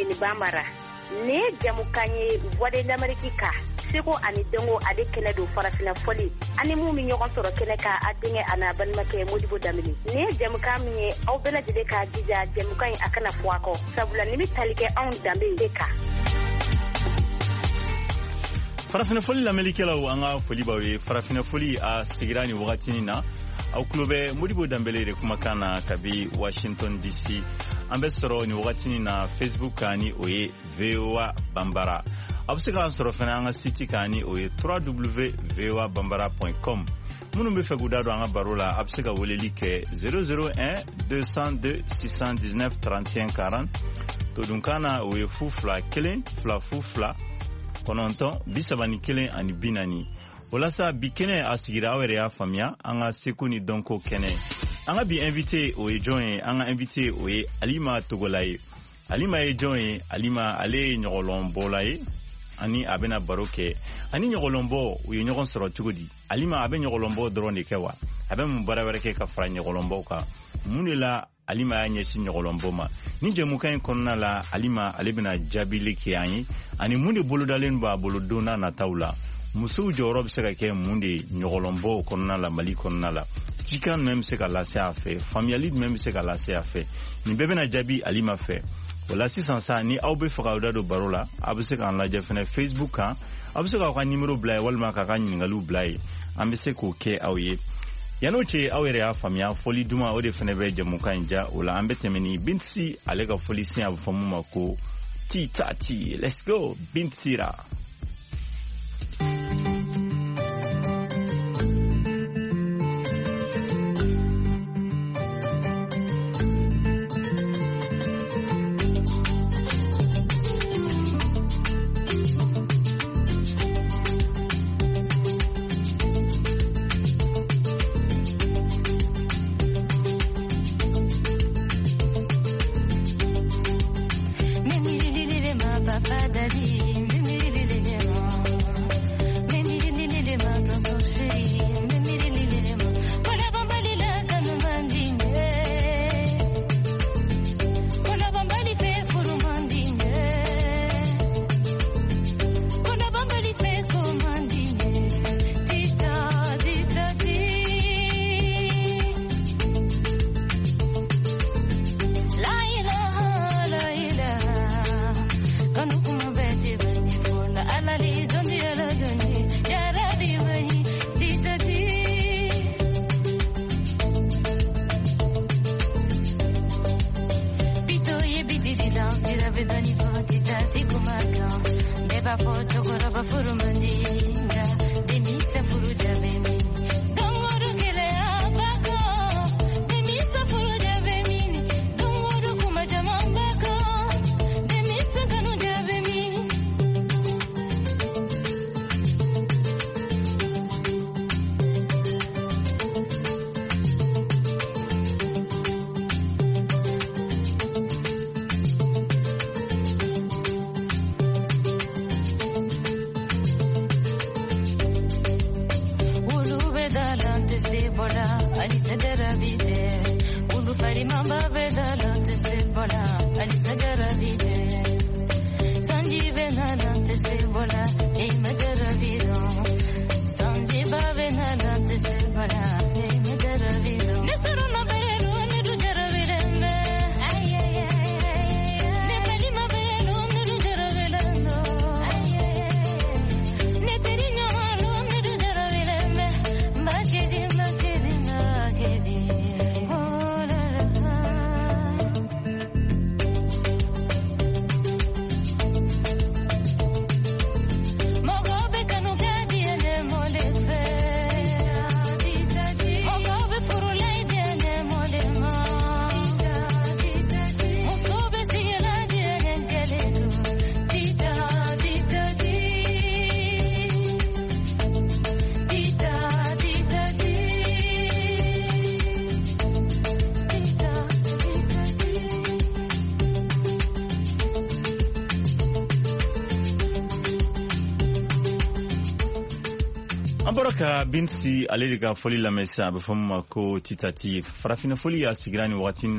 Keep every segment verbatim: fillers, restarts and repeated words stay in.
ni Bambara ne jamukan ye voix de l'Amérique ka seko ani dengo ade kɛnɛ do farafina foli ani mu mi ɲɔgɔn sɔrɔ kɛnɛ ka a denkɛ ana balimakɛ Modibo Damini ne jamukan min ye aw bɛɛ lajɛlen ka jija jamukan in a kana fɔ a kɔ sabula ni bɛ tali kɛ anw danbe de kan. Farafina foli lamɛnnikɛlaw an ka foli b'aw ye farafina foli a sigira ni wagatinin na aw tulo bɛ Modibo Dambele de kumakan na kabi Washington D C an bɛ sɔrɔ ni wagatinin na Facebook kan ni o ye V O A Bambara a bɛ se k'an sɔrɔ fana an ka site kan ni o ye w w w point v o a bambara point com minnu bɛ fɛ k'u da don an ka baro la a bɛ se ka weleli kɛ zéro zéro un deux cent deux six cent dix-neuf trente et un quarante todunkan na o ye fu fila kelen fila fu fila kɔnɔntɔn bi saba ni kelen ani bi naani walasa bi kɛnɛ a sigira aw yɛrɛ y'a faamuya an ka seko ni dɔnko kɛnɛ an ka bi invité o ye jɔn ye an ka invité o ye Alima Togola ye Alima ye jɔn ye Alima ale ye ɲɔgɔlɔnbɔla ye ani a bɛna baro kɛ ani ɲɔgɔlɔnbɔ u ye ɲɔgɔn sɔrɔ cogo di Alima a bɛ ɲɔgɔlɔnbɔ dɔrɔn de kɛ wa a bɛ mun baara wɛrɛ kɛ ka fara ɲɔgɔlɔnbɔw kan mun de la Alima y'a ɲɛsin ɲɔgɔlɔnbɔ ma ni jɛmukan in kɔnɔna la Alima ale bɛna jaabili kɛ an ye ani mun de bolodalen b'a bolo don n'a nataw la musow jɔyɔrɔ bɛ se ka kɛ mun de ɲɔgɔlɔnbɔ kɔnɔna la Mali kɔnɔna la cikan jumɛn bɛ se ka lase a fɛ faamuyali jumɛn bɛ se ka lase a fɛ nin bɛɛ bɛna jaabi Alima fɛ o la sisan sa ni aw bɛ fɛ k'aw da don baro la a bɛ se k'an lajɛ fɛnɛ Facebook kan a bɛ se k'aw ka nimero bila ye walima k'a ka ɲininkaliw bila ye an bɛ se k'o kɛ aw ye yan'o cɛ aw yɛrɛ y'a faamuya foli duman o de fɛnɛ bɛ jɛmukan in ja o la an bɛ tɛmɛ ni Binsi ale ka foli sen a bɛ fɔ mun ma ko ti ta ti let's go Binsira. an bɔra ka Binsi ale de ka foli lamɛn sisan a bɛ fɔ min ma ko titati farafina foli y'a sigira ni wagati na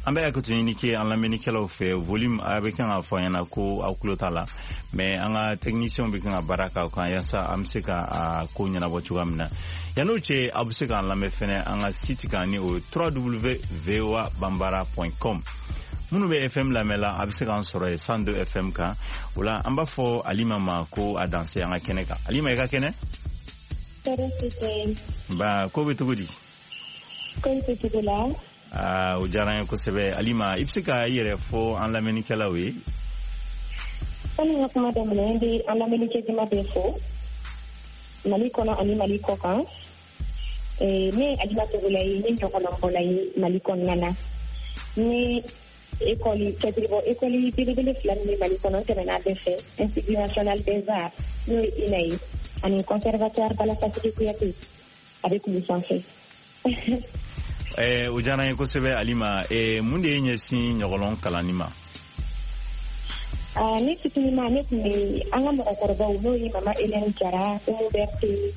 an bɛ ka tuni ke an lamɛnnikɛlaw fɛ volume a bɛ kan ka fɔ ɲɛna ko aw tulo t'a la mais an ka technicien bɛ kan ka baara k'a kan yasa an bɛ se ka a ko ɲɛnabɔ cogoya min na yan'o cɛ aw bɛ se k'an lamɛn fɛnɛ an ka site kan ni o w w w point v o a bambara point com minnu bɛ F M lamɛn la a bɛ se k'an sɔrɔ yen cent deux F M kan o la an b'a fɔ Alima ma ko a danse an ka kɛnɛ kan Alima i ka kɛnɛ ba ko bɛ cogo di ko bɛ cogo la aa o diyara n ye kosɛbɛ Alima i bɛ se ka i yɛrɛ fɔ an lamɛnnikɛlaw ye sani n ka kuma daminɛ n bɛ an lamɛnnikɛjama bɛɛ fo Mali kɔnɔ ani Mali kɔ kan ne ye Alima Togola ye ne ɲɔgɔnlɔnbɔla ye Mali kɔnɔna na ni école kɛtiribɔ école belebele fila min bɛ Mali kɔnɔ n tɛmɛna bɛɛ fɛ Institut National des Arts n'o ye I N A ye ani Conservatoire Balafasige Kuyate a bɛ Kulu sanfɛ. o diyara n ye kosɛbɛ Alima mun de ye ɲɛsin ɲɔgɔnlɔn kalanni ma ne fitinin ma ne tun bɛ an ka mɔgɔkɔrɔbaw n'o ye Mama Hélène Jara Umu Berté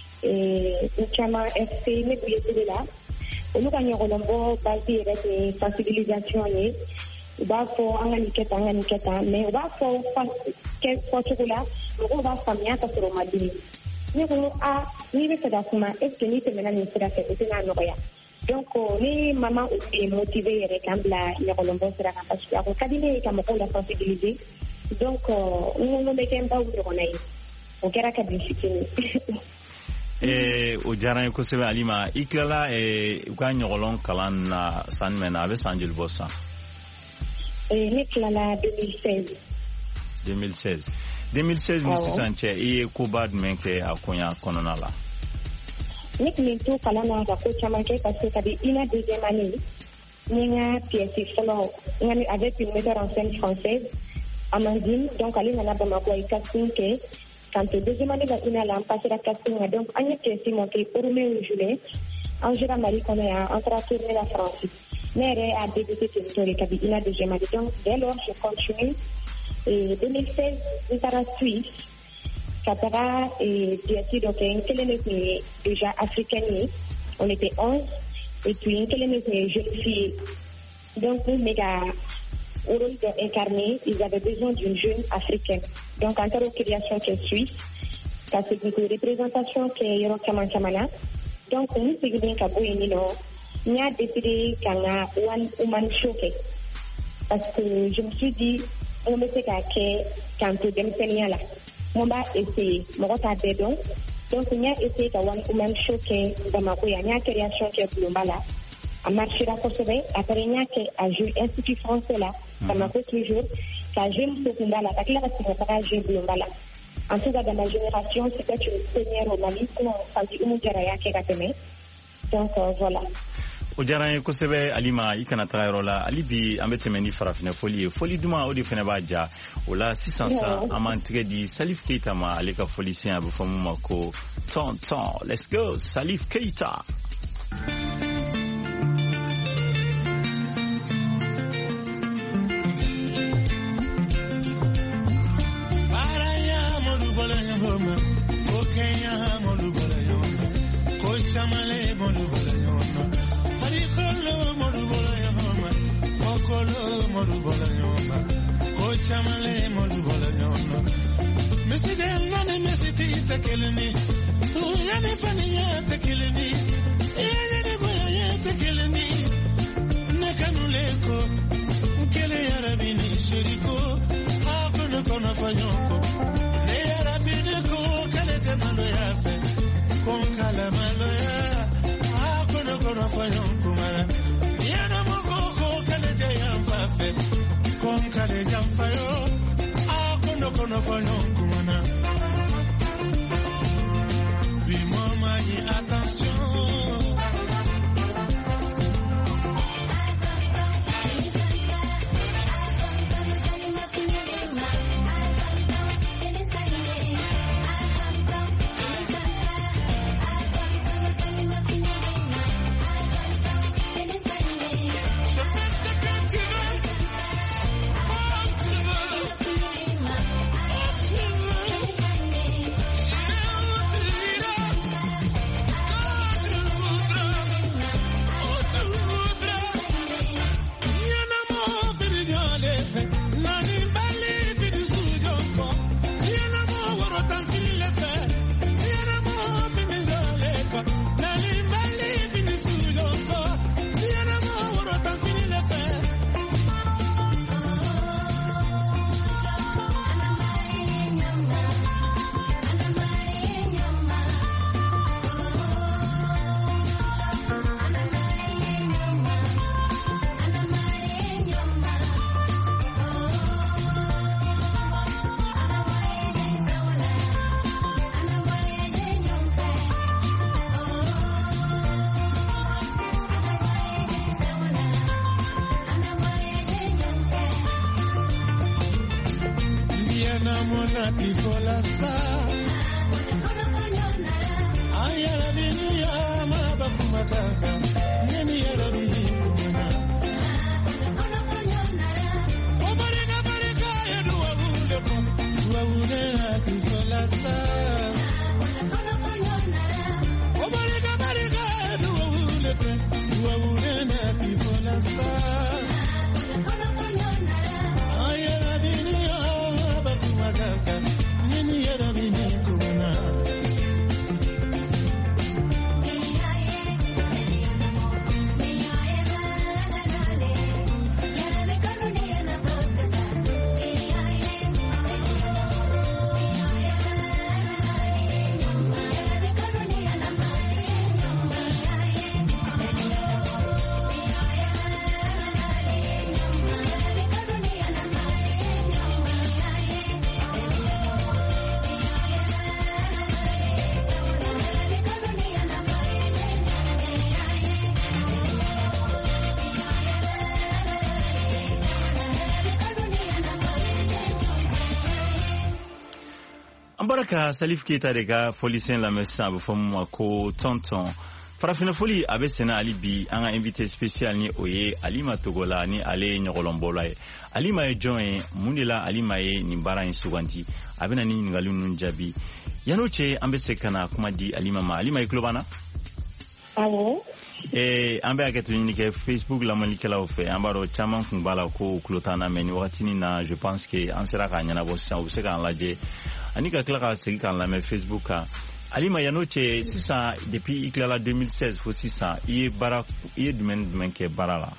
Uchama F C ne tun ye tele la olu ka ɲɔgɔnlɔnbɔ base yɛrɛ tun ye sensibilisation ye u b'a fɔ an ka nin kɛ tan an ka nin kɛ tan mais u b'a fɔ fɔcogo la mɔgɔw b'a faamuya ka sɔrɔ u ma dimi ne ko a n'i bɛ fɛ ka kuma est ce que n'i tɛmɛna nin sira fɛ o tɛna nɔgɔya donc ni mama u ye motivé yɛrɛ k'an bila ɲɔgɔnlɔnbɔ sira kan parce que a ko ka di ne ye ka mɔgɔw la sensibiliser donc n ko n bɛ kɛ n baw ɲɔgɔnna ye o kɛra ka bin fitinin Eh, o diyara n ye kosɛbɛ Alima i tilala u ka ɲɔgɔnlɔn kalan na san jumɛn na a bɛ san joli bɔ san ne tilala deux mille seize deux mille seize deux mille seize ni sisan cɛ i ye koba jumɛn kɛ a koɲa kɔnɔna la ne tun bɛ to kalan na ka ko caman kɛ parce que kabi I N A deuxième année n ye n ka pièce fɔlɔ n ka avec une metteur en scène française Amandine donc ale nana Bamakɔ ye casting kɛ quand deuxième année I N A la an passera casting na donc an ye pièce montée pour Roméo et Juliette an sera Mali kɔnɔ yan an taara tourner la France ne yɛrɛ a débuté ten de kabi I N A deuxième année donc dès lors je continue et deux mille seize n taara Suisse ka taga pièce dɔ kɛ n kelen de tun ye déjà africaine ye on était onze et puis n kelen de tun ye jeune fille donc n bɛ ka au rôle d'incarner, ils avaient besoin d'une jeune africaine. Donc, en termes de création qui est suisse, parce que de représentation qui est Yoro Kamankamana. Donc, nous, c'est bien qu'à Boyenino, nous avons décidé qu'on a one woman show. Parce que je me suis dit, on me sait qu'à quand tu es là, on va essayer. Mon rôle est donc, donc, on a essayé qu'à one woman show dans ma boya, il y a une création qui est globale. A marché la Kosovo, après il y a que joué Institut français là, ça m'a fait toujours, ça joué Moussokunda là, ça clair que ça va jouer Blombala. En tout cas, dans ma génération, c'était une première au Mali, sinon on dit Umu Jaraya qui a fait. Donc voilà. O diyara n ye kosɛbɛ Alima i kana taga yɔrɔ la hali bi an bɛ tɛmɛ ni farafina foli ye foli duman o de fana b'a ja o la sisan sa an b'an tɛgɛ di Salif Keita ma ale ka foli sen a bɛ fɔ mun ma ko ton ton let's go Salif Keita. Yana mona tifola sa Ayara bini ya mabaku makaka Neni yara bini kumana Obarika barika ya duwa ule kwa Duwa ule na tifola sa Obarika barika ya duwa ule kwa Duwa ule na tifola sa Baraka Salif Keita de ka foli sen la mesa be fomu ko tonton farafina foli abe sena ali bi an ga invité spécial ni oye Alima Togola ni ale nyogolombola ye Alima e join mundela Alima ye ni bara in suganti abena ni ngalun nun jabi yano che ambe sekana kuma di Alima ma Alima e klobana awo eh ambe aketo ni ke Facebook la malikela ofe ambaro chaman kun bala ko klotana meni watini na je pense que en sera ka nyana bo sa o se kan laje anika klaka segi kan la me Facebook ka Alima yano che sisa depuis iklala deux mille seize fo sisa iye bara iye domaine domaine ke barala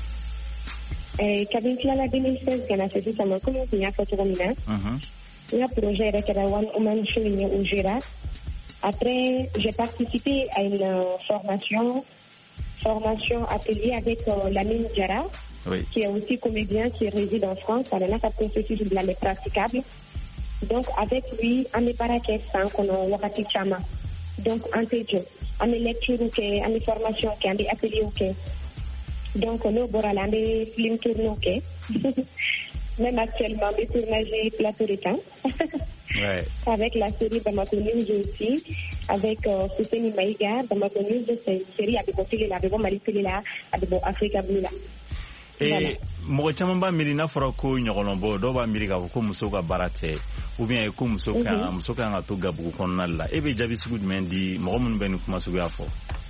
eh kabin iklala deux mille seize kana se sisa mo como tinha foto mina mhm il y a projet era que era one woman show ni Ujira. Après j'ai participé à une formation formation atelier avec euh, Lamine Diarra, oui. Qui est aussi comédien, qui réside en France. Elle a un processus de la praticable. Donc, avec lui, on est para que ça, qu'on a wakati chama. Donc, on te dit, on est lecture ou que, on est formation ou que, on est atelier ou que. Donc, on est au Boral, on est film tourné ou que. Même actuellement, on est tournage plateau de temps. Ouais. Avec la série Bamako News aussi, avec euh, Souseni Maïga, Bamako News, c'est une série avec Botile là, avec Maritele là, avec Africa Blue là. Et mo chamba mirina fora ko nyogolombo do ba miriga ko musoka barate ou bien ko musoka musoka ngato gabu ko nalla e be jabi sigud mendi mo mun ben kuma sugu afo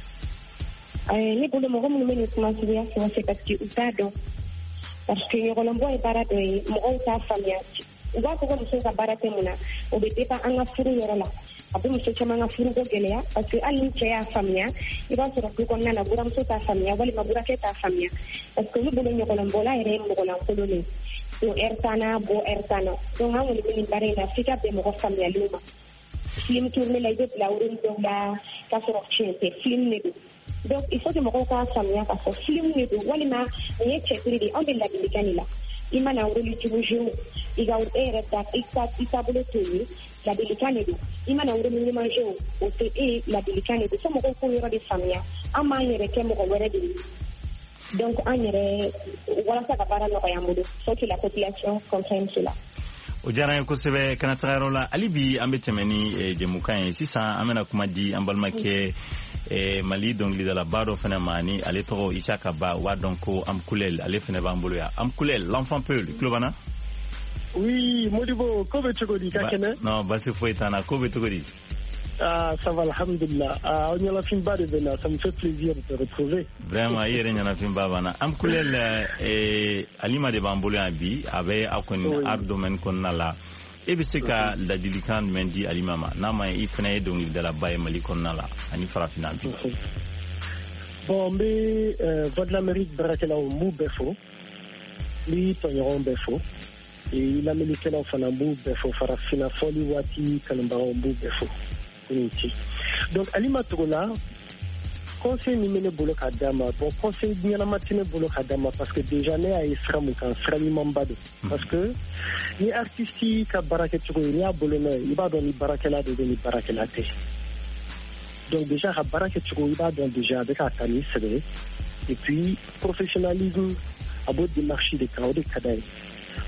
eh ni bolo mo mun ben kuma sugu afo c'est parce que utado parce que nyogolombo e barate mo ta famia uba ko musoka barate muna o be depa anga furu yorola abu muso chama nga furu go gelea parce que ali ya famia iba so ko ko nana bura muso ta famia wali mabura ke ta famia parce que lu bolo nyogolombola ere mo ko lankolo le to ertana bo ertana to nga woni bin bare na fika be mo ko famia luma film tourner la ide la urun do la ka so chete film ne donc il faut que mo ko ka famia ka so film ne do wali ma ye chetri di on de la bilikanila imana uruli tubuju iga ere ta ikta itabule tuyi la delicane do imana uruli ni manjo o te e la delicane do somo ko ko yoro de famia ama yere ke mo ko were de donc anyere wala sa ka para no ya mudu so que la population comprenne cela o jara ko sebe kana tagarola alibi ambetemeni e jemukan sisa amena kuma di ambalmake e mali donc li dala baro fena mani ale to isaka ba wa donc am kulel ale fena ba mbolo ya am kulel l'enfant peul klobana oui modibo ko be togodi kakene non basi foitana ko be togodi ah ça va alhamdulillah ah on y a la fin ba de bena ça me fait plaisir de te retrouver vraiment hier on y a la fin ba bana am kulel e alima de bambolo ya bi ave akoni art domaine konnala e be seka la dilikan mendi alimama nama e fena donc li dala baye mali konnala ani farafina bi bon mais euh, va de l'Amérique barakela au mou befo li tonyon befo et il a mis la fanambu befo farafina foli wati kanamba mbu befo donc Alima Togola conseil ni mene bolo kadama bon conseil ni na matine bolo kadama parce que déjà né a isramu kan srami mambado parce que ni artisti ka baraketu ko ni abolo na iba don ni barakela de ni barakela te donc déjà ka baraketu ko iba don déjà avec atani sebe et puis professionnalisme abo de marché de kaode kadai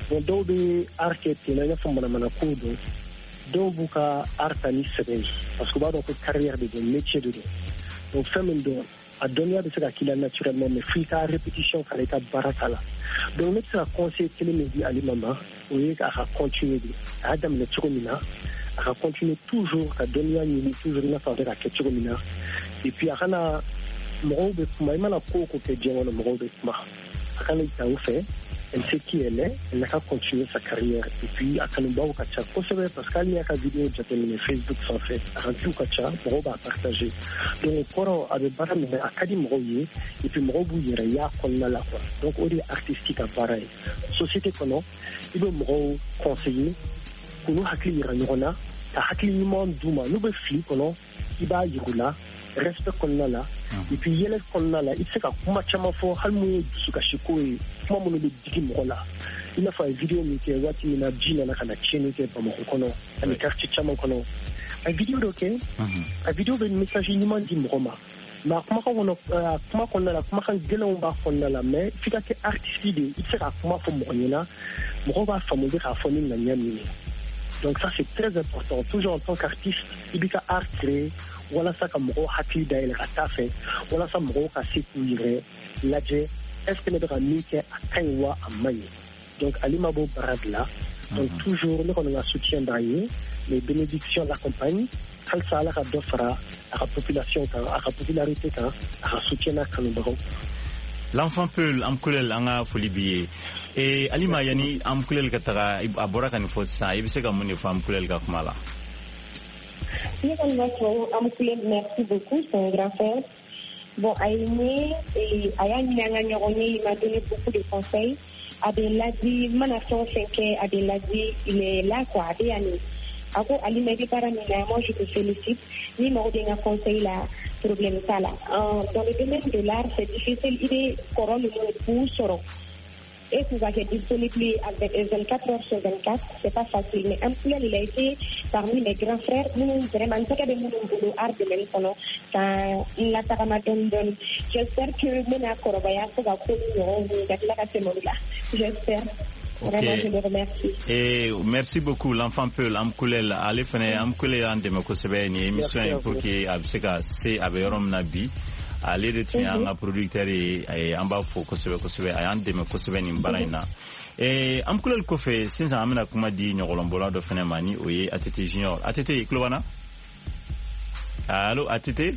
bon dɔw bɛ art kɛ ten na i n'a fɔ manamana kow don dɔw b'u ka art ta ni sɛbɛn ye parce que u b'a dɔn ko carrière de don métier de don donc fɛn min don a dɔnniya bɛ se ka k'i la naturellement mais f'i ka répétition k'a la i ka baara k'a la donc ne bɛ se ka conseil kelen min di Alima ma o ye a ka continuer de a y'a daminɛ cogo min na a ka continuer toujours ka dɔnniya ɲini toujours i n'a fɔ a bɛ ka kɛ cogo min na et puis a kana mɔgɔw bɛ kuma i mana ko o ko kɛ diɲɛ kɔnɔ mɔgɔw bɛ kuma a kana ta u fɛ elle sait qui elle est, elle n'a qu'à continuer sa carrière. Et puis, à Kanouba ou Kacha, parce qu'elle y a qu'à vidéo, j'ai Facebook sans fait, à Rantou Kacha, Moro va partager. Donc, Koro avait baramé à Kadi Moroye, et puis Moro Bouyere, ya Konna la quoi. Donc, on est artistique à pareil. Société Kono, il veut Moro conseiller, Kounou Hakli Iranurona, à Hakli Niman Douma, nous be fli Kono, Iba Yirula, respect Konna la, et puis Yele Konna la, il sait qu'à Kuma Chamafo, Halmou, Sukashiko et kuma mun bɛ digi mɔgɔ la i n'a fɔ a ye video min kɛ waati min na ji nana ka na tiɲɛni kɛ Bamakɔ kɔnɔ ani quartier caman kɔnɔ a ye video dɔ kɛ a video bɛ message ɲuman di mɔgɔ ma mais a kumakan kɔnɔ a kuma kɔnɔna la kumakan gɛlɛnw b'a kɔnɔna la mais f'i ka kɛ artiste de i tɛ se ka kuma fɔ mɔgɔ ɲɛna mɔgɔw b'a faamu bɛ k'a fɔ ni ŋaniya min ye donc ça c'est très important toujours en tant qu'artiste i b'i ka art créer walasa ka mɔgɔw hakili dayɛlɛ ka taa fɛ walasa mɔgɔw ka se k'u yɛrɛ lajɛ est-ce que ne bɛ ka min kɛ a ka ɲi wa a man ɲi donc Alima b'o baara de la donc toujours ne kɔni ka soutien b'a ye les bénédictions l'accompagnent halisa ala ka dɔ fara a ka population kan a ka popularité kan a ka soutien n'a kanubagaw. L'enfant Peul Amkulel an ka foli b'i ye et Alima yani Amkulel ka taga a bɔra ka nin fɔ sisan i bɛ se ka mun de fɔ Amkulel ka kuma la. Ne kɔni b'a fɔ Amkulel merci beaucoup c'est un grand frère. Bon, Aïné et Ayane il m'a donné beaucoup de conseils. Adeladi, Manafon Fenke, Adeladi, il est là quoi, Adéane. Ako Ali Medi Paramina, moi je te félicite. Ni m'a donné un conseil là, problème ça là. Dans le domaine de l'art, c'est difficile. Il est couronne le pour soro. Et vous avez disponible avec vingt-quatre heures sur vingt-quatre, c'est pas facile. Mais Amkulel, il a été parmi les grands frères. Nous, vraiment, c'est qu'il y a des boulot art de même pendant quand la Taramadon donne. J'espère que Mena Korobaya va continuer d'être là à ce moment-là. J'espère. Vraiment, je le remercie. Et merci beaucoup, l'enfant Peul, Amkulel. Allez, venez, Amkulel, en démocratie, une émission pour que Abseka, c'est Abeyorom Nabi. ale de tun y'an ka producteur ye an b'a fɔ kosɛbɛ kosɛbɛ a y'an dɛmɛ kosɛbɛ nin baara in na an kulɛli kɔfɛ sisan an bɛna kuma di ɲɔgɔlɔnbɔla dɔ fɛnɛ ma ni o ye A T T Junior. A T T i tulo b'an na allo A T T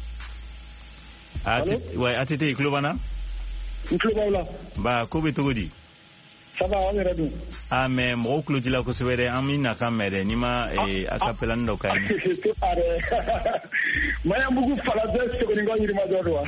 ouais A T T i tulo b'an na n tulo b'aw la ba ko bɛ cogo di ça va aw yɛrɛ dun ah mais mɔgɔw tulo t'i la kosɛbɛ dɛ an b'i na kan mɛn dɛ n'i ma a kapelani dɔ ka ɲi Mayamugu Faladès Sekoningo Yirimado do.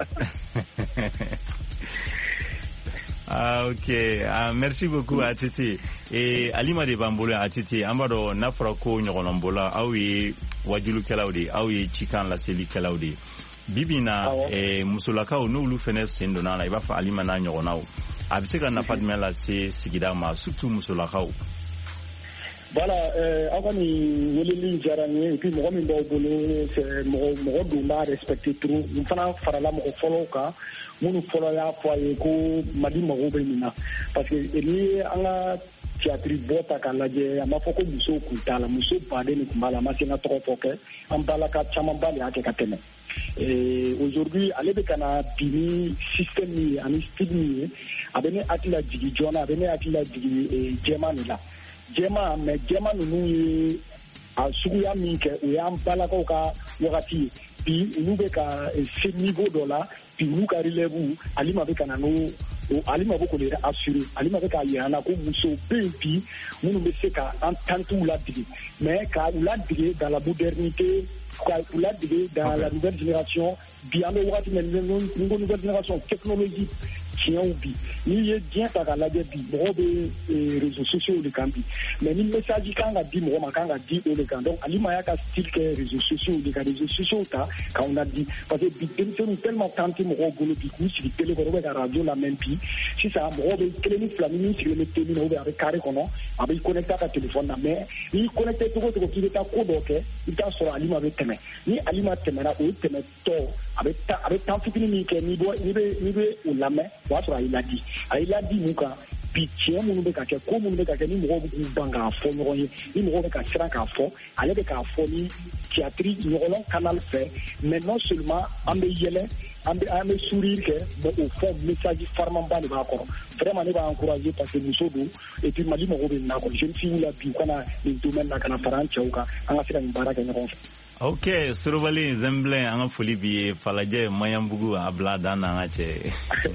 Ah ok, ah, merci beaucoup A T T. Et Alima de Bambolo A T T, ambado nafrako nyolombola aw ye wajulu kelawde aw ye chikan la seli kelawde. Bibina e musulakaw n'olu fɛnɛ sen donna la i b'a fɔ Alima n'a ɲɔgɔnnaw a bɛ se ka nafa jumɛn lase sigida ma surtout musolakaw. Voilà, aw ka nin weleli diyara n ye et puis mɔgɔ min b'aw bolo mɔgɔ mɔgɔ dun b'a respecté trop n fana farala mɔgɔ fɔlɔw kan minnu fɔlɔ y'a fɔ a ye ko Mali mago bɛ nin na parce que ni an ka théâtre bɔ ta k'a lajɛ a ma fɔ ko musow kun t'a la muso baden de kun b'a la a ma se n ka tɔgɔ fɔ kɛ an balaka camanba de y'a kɛ ka tɛmɛ aujourd'hui ale bɛ ka na bi ni système min ye ani style min ye a bɛ ne hakili la jigin joona a bɛ ne hakili la jigin jɛman de la. Jɛma mais jɛma ninnu ye a suguya min kɛ o y'an balakaw ka wagati ye bi olu bɛ ka se niveau dɔ la bi olu ka relève Alima bɛ ka na n'o Alima bɛ k'o de assurer Alima bɛ k'a yira an na ko musow bɛ yen bi minnu bɛ se ka an tantiw ladege mais ka u ladege dans la modernité ka u ladege dans la nouvelle génération bi an bɛ wagati min na ni ko nouvelle génération technologie tiɲɛw bi n'i ye diɲɛ ta k'a lajɛ bi mɔgɔw bɛ réseaux sociaux de kan bi mais ni message kan ka di mɔgɔ ma kan ka di o de kan donc Alima y'a ka style kɛ réseaux sociaux de ka réseaux sociaux ta k'anw na di parce que bi denmisɛnninw tellement temps tɛ mɔgɔw bolo bi k'u sigi télé kɔrɔ ou bien ka radio lamɛn bi sisan mɔgɔw bɛ kelen ni fila ni min sigilen bɛ télé min na ou bien a bɛ carré kɔnɔ a bɛ connecté a ka téléphone na mais n'i connecté cogo o cogo k'i bɛ taa ko dɔ kɛ i bɛ taa sɔrɔ Alima bɛ tɛmɛ ni Alima tɛmɛna o tɛmɛtɔ a bɛ a bɛ temps fitinin min kɛ n'i bɛ n'i bɛ n'i bɛ o lamɛn o b'a sɔrɔ a y'i ladi a y'i ladi mun kan bi tiɲɛ minnu bɛ ka kɛ ko minnu bɛ ka kɛ ni mɔgɔw bɛ k'u ban k'a fɔ ɲɔgɔn ye ni mɔgɔw bɛ ka siran k'a fɔ ale bɛ k'a fɔ ni théâtre ɲɔgɔnlɔn canal fɛ mais non seulement an bɛ yɛlɛ an bɛ an bɛ sourire kɛ mais au fond message farimanba de b'a kɔrɔ vraiment ne b'a encourager parce que muso don et puis Mali mɔgɔw bɛ nin na quoi jeune fille la bi u kana nin domaine na kana fara an cɛw kan an ka se ka nin baara kɛ ɲɔgɔn fɛ. Ok, Sorobali Zemblin an ka foli b'i ye Falajɛ Mayanbugu a bila dan na an ka cɛ.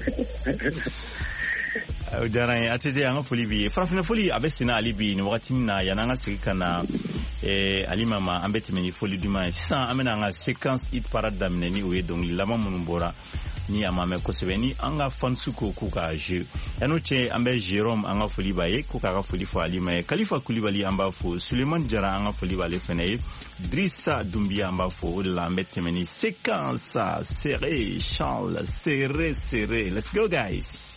O diyara n ye A T T an ka foli b'i ye farafina foli a bɛ senna hali bi nin wagati na yan'an ka segin ka na Alima ma an bɛ tɛmɛ ni foli duman ye sisan an bɛna an ka séquence hit parade daminɛ ni o ye dɔnkili laban minnu bɔra ni a ma mɛn kosɛbɛ ni an ka fansu ko k'u ka jeu yan'o cɛ an bɛ Jérôme an ka foli b'a ye k'u k'a ka foli fɔ Alima ye Kalifa Kulibali an b'a fɔ Suleiman Jara an ka foli b'ale fɛnɛ ye Drissa Doumbia an b'a fɔ o de la an bɛ tɛmɛ ni séquence serré Charles serré serré let's go guys.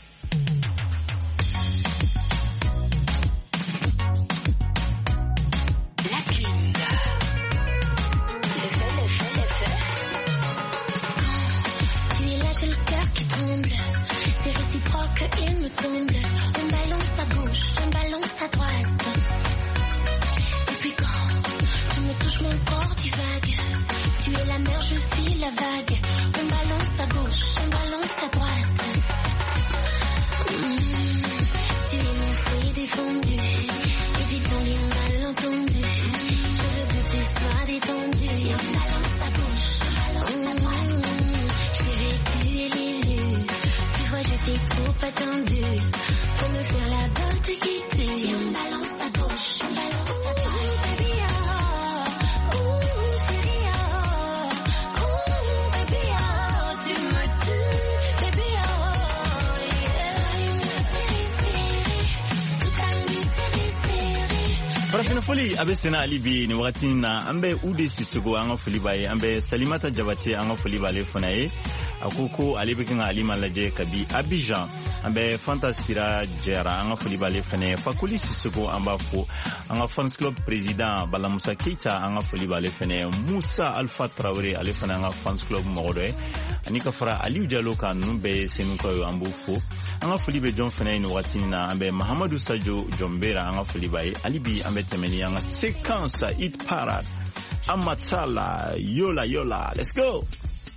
Foli abe sena ali bi ni wakati na ambe ude sisigo an ka foli b'a ye an bɛ Salimata Jabate an ka foli b'ale fana ye a ko ko ale bɛ kan Alima lajɛ kabi Abidjan an bɛ Fanta Sira Jɛra an ka foli b'ale fana ye Fakoli Sisigo an b'a fɔ an ka fans club président Bala Musa Keita an ka foli b'ale fana ye Musa Alpha Traoré ale fana an ka fans club mɔgɔ dɔ ye ani ka fara Aliou Diallo kan ninnu bɛɛ ye senukaw ye an b'o fɔ an ka foli bɛ jɔn fana ye ni wagati na an bɛ Mahamadou Sadio Jɔnbera an ka foli b'a ye hali bi an bɛ tɛmɛ ni an ka séquence hit parade Amatsala Yola Yola let's go.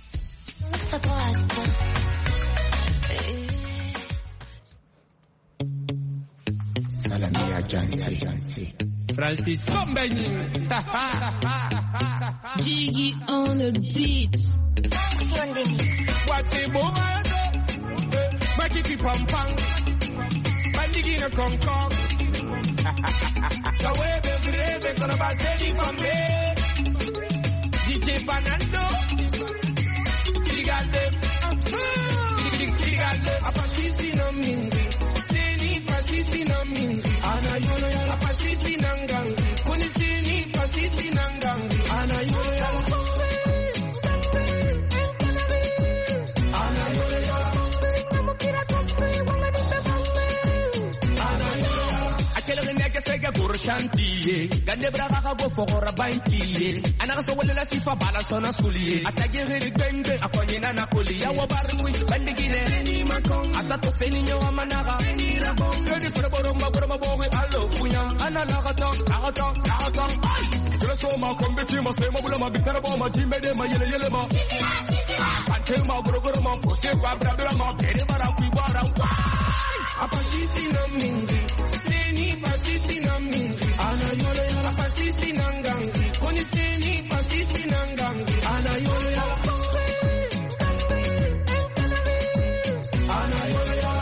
Salamia Jansi Francis Combeni Jiggy on the beat. What's the moment? Makiki pam pam Bandigi na kong kong Kawe bebe bebe Kono ba steady from me D J Bananto Chirigalde Chirigalde Apasisi na mingi Seni pasisi na mingi Ana yolo yala Apasisi na ngangi Kuni seni pasisi na ngangi Ana yolo yala Chantier, gande brava go for a bankier. Anaka so wala sifa bala sona skulier. Atagere de bende akonye na nakoli. Ya wabaru bandigine ni makon. Atato seni nyo amanaga ni rabon. Ready for the bottom of the boy allo kunya. Analaga talk, talk, talk, talk. Just so ma kombe ma se ma bula ma bitara ba ma jime de ma yele yele ma. Pante ma goro goro ma fose kwa bra ma pere bara ku bara. Apasisi na mingi. Seni pasisi na mingi. Ana yolo yala pasisi na ngangi. Koni seni pasisi na ngangi. Ana yolo yala. Ana yolo yala.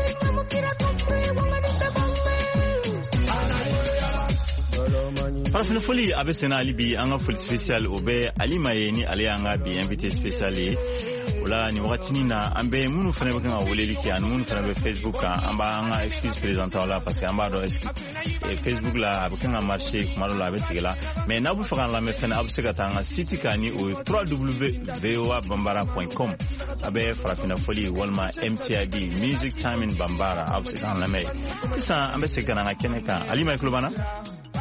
Farafina foli abe sena ali bi an ka foli spécial o bɛ Alima ye ni ale y'an ka bi invité spécial ye o la ni wagatini na an bɛ minnu fana bɛ kan ka weleli kɛ ani minnu fana bɛ Facebook kan an b'an ka excuse présenter o la parce que an b'a dɔn Facebook la a bɛ kan ka marcher kuma dɔ la a bɛ tigɛ la mais n'a bɛ fɛ k'an lamɛn fana a bɛ se ka taa an ka site kan ni o ye w w w point v o a bambara point com a bɛ farafina foli walima M T I B Music Time in Bambara a bɛ se k'an lamɛn sisan an bɛ segin ka na an ka kɛnɛ kan Alima tulo b'an na.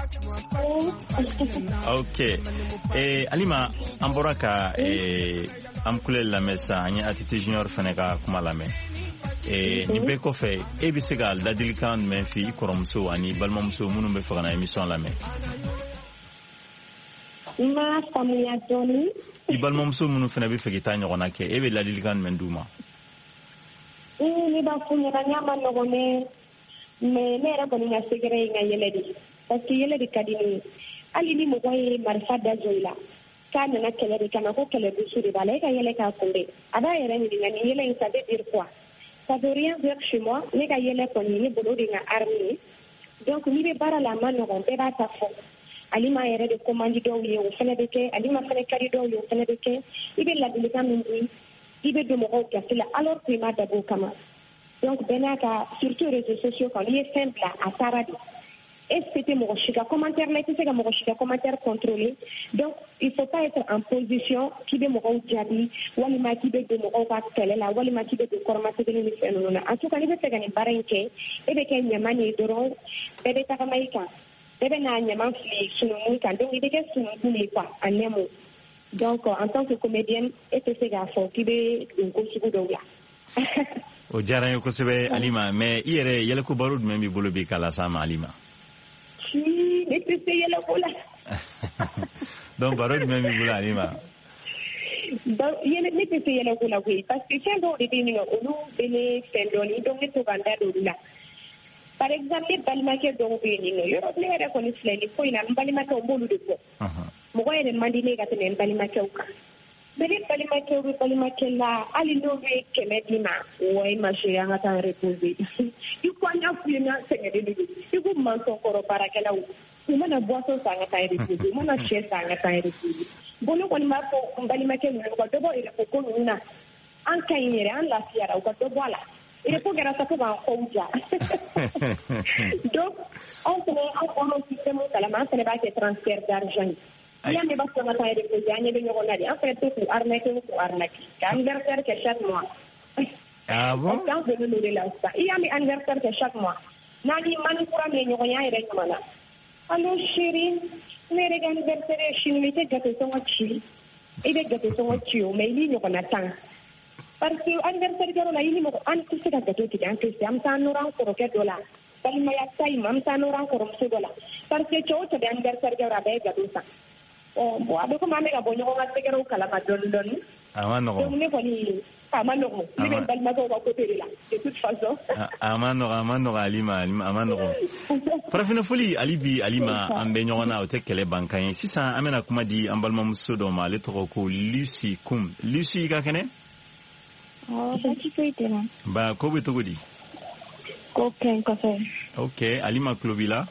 Ok. Eh, Alima, an bɔra ka eh, an kulɛ lamɛn sisan an ye A T T Junior fana ka kuma lamɛn. e ni be ko fe e bi se ga ladilikan men fi koromuso ani balmamuso munum be fagana émission la men ma famuya doni i balmamuso munum fena be fegita nyogona ke e be ladilikan men duma ni ba funya na nyama nogone me ne ra boni na segere nga yeledi parce que yeledi kadini ali ni mo koy marfa da joila kana na kele kana ko kele du suri balé ka yele ka kunde ada yere ni ngani yele ça veut dire quoi ça veut rien dire chez moi ne ka yele ko ni bolo dinga armée donc ni be bara la man no be ba ta fo ali ma yere de commande do wi o fene de ke ali ma fene kari do wi o fene de ke ibe la dilika min bi ibe do mo ko kasila alors que ma dabo kama donc benaka surtout réseaux sociaux quand il est simple à taradi et c'était mon chica commentaire là c'est que mon chica commentaire contrôlé donc il faut pas être en position qui de mon jabi wali ma qui de mon ka tele la wali ma qui de formation de l'émission non en tout cas il fait gagner barenke et de kenya mani doro et de takamaika et de na nyama fli sunu muka donc il de sunu ni quoi en nemo donc en tant que comédienne et c'est gars qui de ko sugu do ya o jaran ko sebe alima mais ire yele ko barud même bolo bi kala sama alima si mais c'est yele ko la donc barud même bolo alima donc yele ne c'est yele ko la oui parce que c'est do de ni no onu bele fendoni donc to banda do la par exemple balma ke do be ni no yoro le re ko ni fleni ko ina balma ke mbolu de ko mo ko ene mandine ga tene balma ke uka bele balima ke ru balima ke la ali no be ke medina o e ma she anga ta reposer yu ko nya fu nya senge de de yu ko man so koro para ke la u mana boso sanga ta reposer mana she sanga ta reposer bolo ko ma ko balima ke no ko dobo ire ko ko na an kayire an la fiara ko dobo ala ire ko gara sa ko ba ko uja donc on se on on système kala ma se ba ke transfert d'argent ya me basta na taire ko janye be ñoko nadi en fait tout arnaque ko arnaque anniversaire que chaque mois ah bon quand je le le lance il y a mes anniversaire que chaque mois nani man pour me ñoko ñay rek mana allo chérie mere anniversaire chini te gato so ngachi ide gato so ngachi o me li ñoko na tan parce que anniversaire garo la yini mo an ko se gato ti an ko se am tan no ran ko ke dola bali ma ya tay mam tan no ran ko so dola parce que cho te anniversaire garo be gato sa oh bo abe ko mame ga bonyo ko ngatego kala ma don don amano ko ne ko ni amano ko ni ben balma ko ko terila de toute façon amano amano alima amano ko farafina foli alibi alima ambe nyona o tekele bankan sisa amena kuma di ambalma musodo ma le to ko Lucy kum Lucy ga kene oh ba ci ko itena ba ko be to godi ko ken ko fe okay alima klobila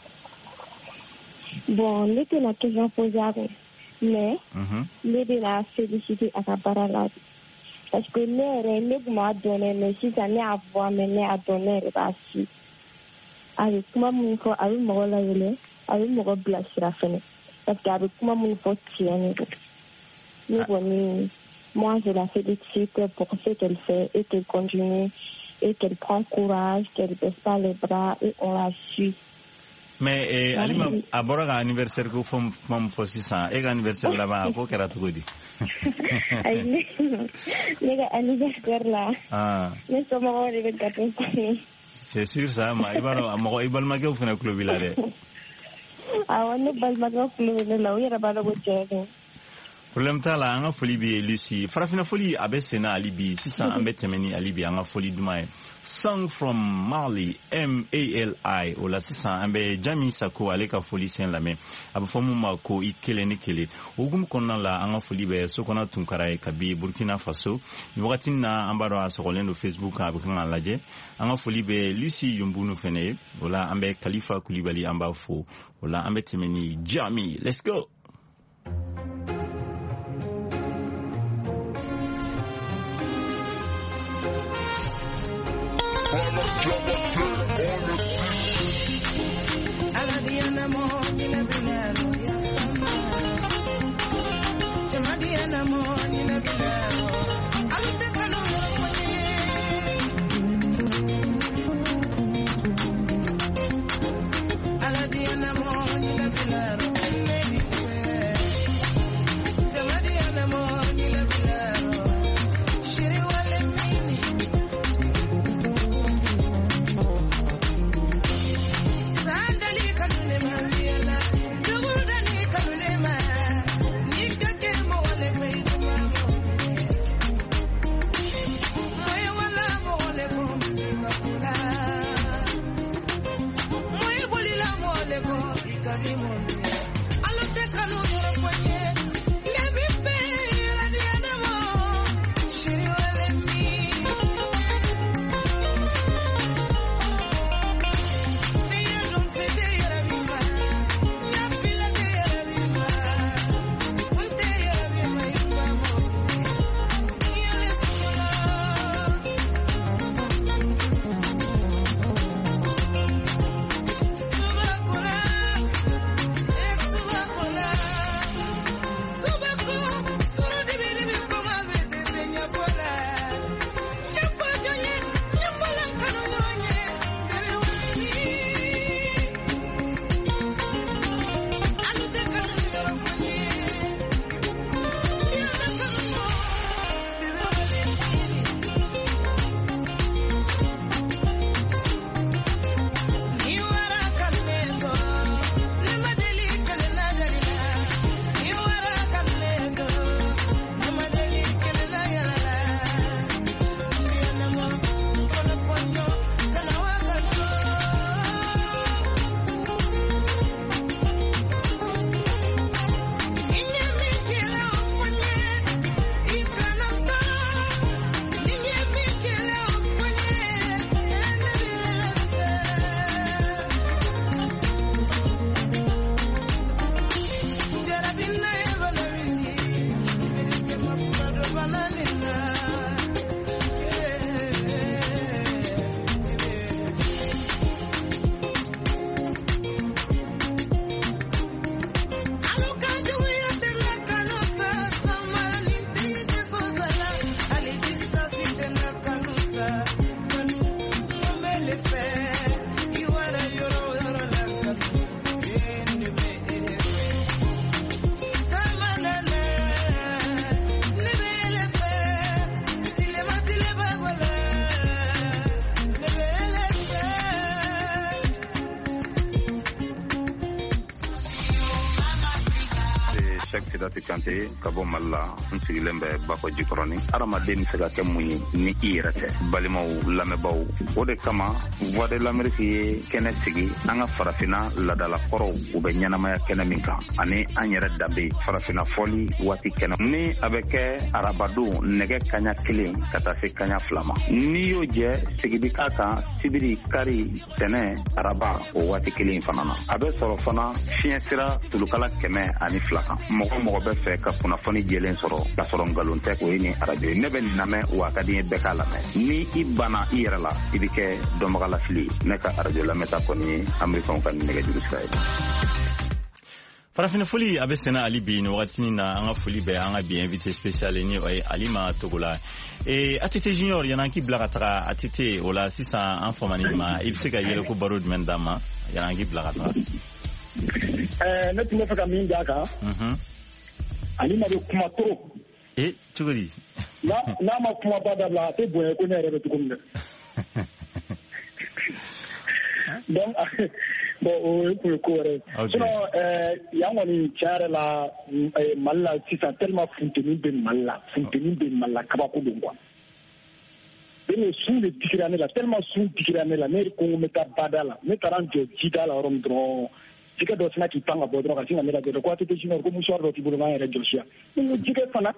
bon le la question posée mais le de la félicité à ta parole parce que le ne m'a donné mais si ça n'est à voir mais n'est à donner pas si avec moi mon faut avec moi là il est avec moi blesse la fin parce qu'avec moi mon faut tirer mais bon moi je la félicite pour ce qu'elle fait et qu'elle continue et qu'elle prend courage qu'elle baisse pas les bras et on la suit. mais eh, alima abora ga anniversaire ko fam fam fosisa e ga anniversaire la ba ko kera to godi ay ne ga anniversaire la ah ne so mo wori be gato c'est sûr ça ma ibaro mo ibal ma ko fina club la de ah wonu bal ma ko club la wi raba la go jere problème ta la nga foli bi Lucy farafina foli abesena alibi sisa ambetemeni alibi nga foli dumae song from Mali M A L I o la sisa ambe jami sako ale ka foli sen la me abafomu mako ikele ni kele ogum konna la nga foli be sokona tunkara e kabi Burkina Faso ni wakati na ambaro asokolendo Facebook abukanga laje nga foli be Lucy yumbunu fene wala ambe Khalifa Koulibaly amba fo wala ambetemeni jami let's go. Sidati Kante ka bɔ Mali la n sigilen bɛ Bafɔ Jikɔrɔni. Adamaden bɛ se ka kɛ mun ye ni i yɛrɛ tɛ. Balimaw lamɛnbaaw, o de kama Voix de l'Amérique ye kɛnɛ sigi an ka farafinna ladalakɔrɔw u bɛ ɲɛnamaya kɛnɛ min kan ani an yɛrɛ danbe farafinna fɔli waati kɛnɛ ni a bɛ kɛ arabadon nɛgɛ kaɲa kelen ka taa se kaɲa fila ma. N'i y'o jɛ sigidi k'a kan sibiri kari tɛnɛ araba o waati kelen fana na. A bɛ sɔrɔ fana fiɲɛ sira tulukala kɛmɛ ani fila kan. Mɔgɔ mɔgɔ bɛ fɛ ka kunnafoni jɛlen sɔrɔ ka sɔrɔ nkalon tɛ o ye ni arajo ye. Ne bɛ nin lamɛn wa a ka di n ye bɛɛ k'a lamɛn. Ni i banna i yɛrɛ la i bɛ kɛ dɔnbagalafili. Ne ka arajo lamɛnta kɔni ye Amerikɛnw ka nɛgɛjuru sira ye. Farafina foli a bɛ sɛnɛ ali bi ni wagati na an ka foli bɛ an ka bi invité spécial ni o ye Alima Togola. Eh, A T T Junior yana k'i bila ka taga A T T o la sisan an famani ma i bɛ se ka yɛlɛ ko baro jumɛn d'an ma yana k'i bila ka taga. Eh, ne tun bɛ fɛ ka min d'a kan. Mhm. Alima bɛ kuma trop. Eh, cogo di? N'a n'a ma kuma ba dabila a tɛ bonya ko ne yɛrɛ bɛ cogo min na. Donc bon o ye kun ye ko wɛrɛ ye. Sinon yan kɔni tiɲɛ yɛrɛ la Mali la sisan tellement funteni bɛ Mali la funteni bɛ Mali la kabako don quoi. Ne sun de digira ne la tellement sun digira ne la ne ko n bɛ taa bada la ne taara n jɔ jida la yɔrɔ min dɔrɔn jikɛ dɔ sinna k'i pan ka bɔ dɔrɔn ka sin ka ne lajɛ ko A T T Junior ko mouchoir dɔ t'i bolo n'an yɛrɛ jɔsi yan. Ne ko jikɛ fana.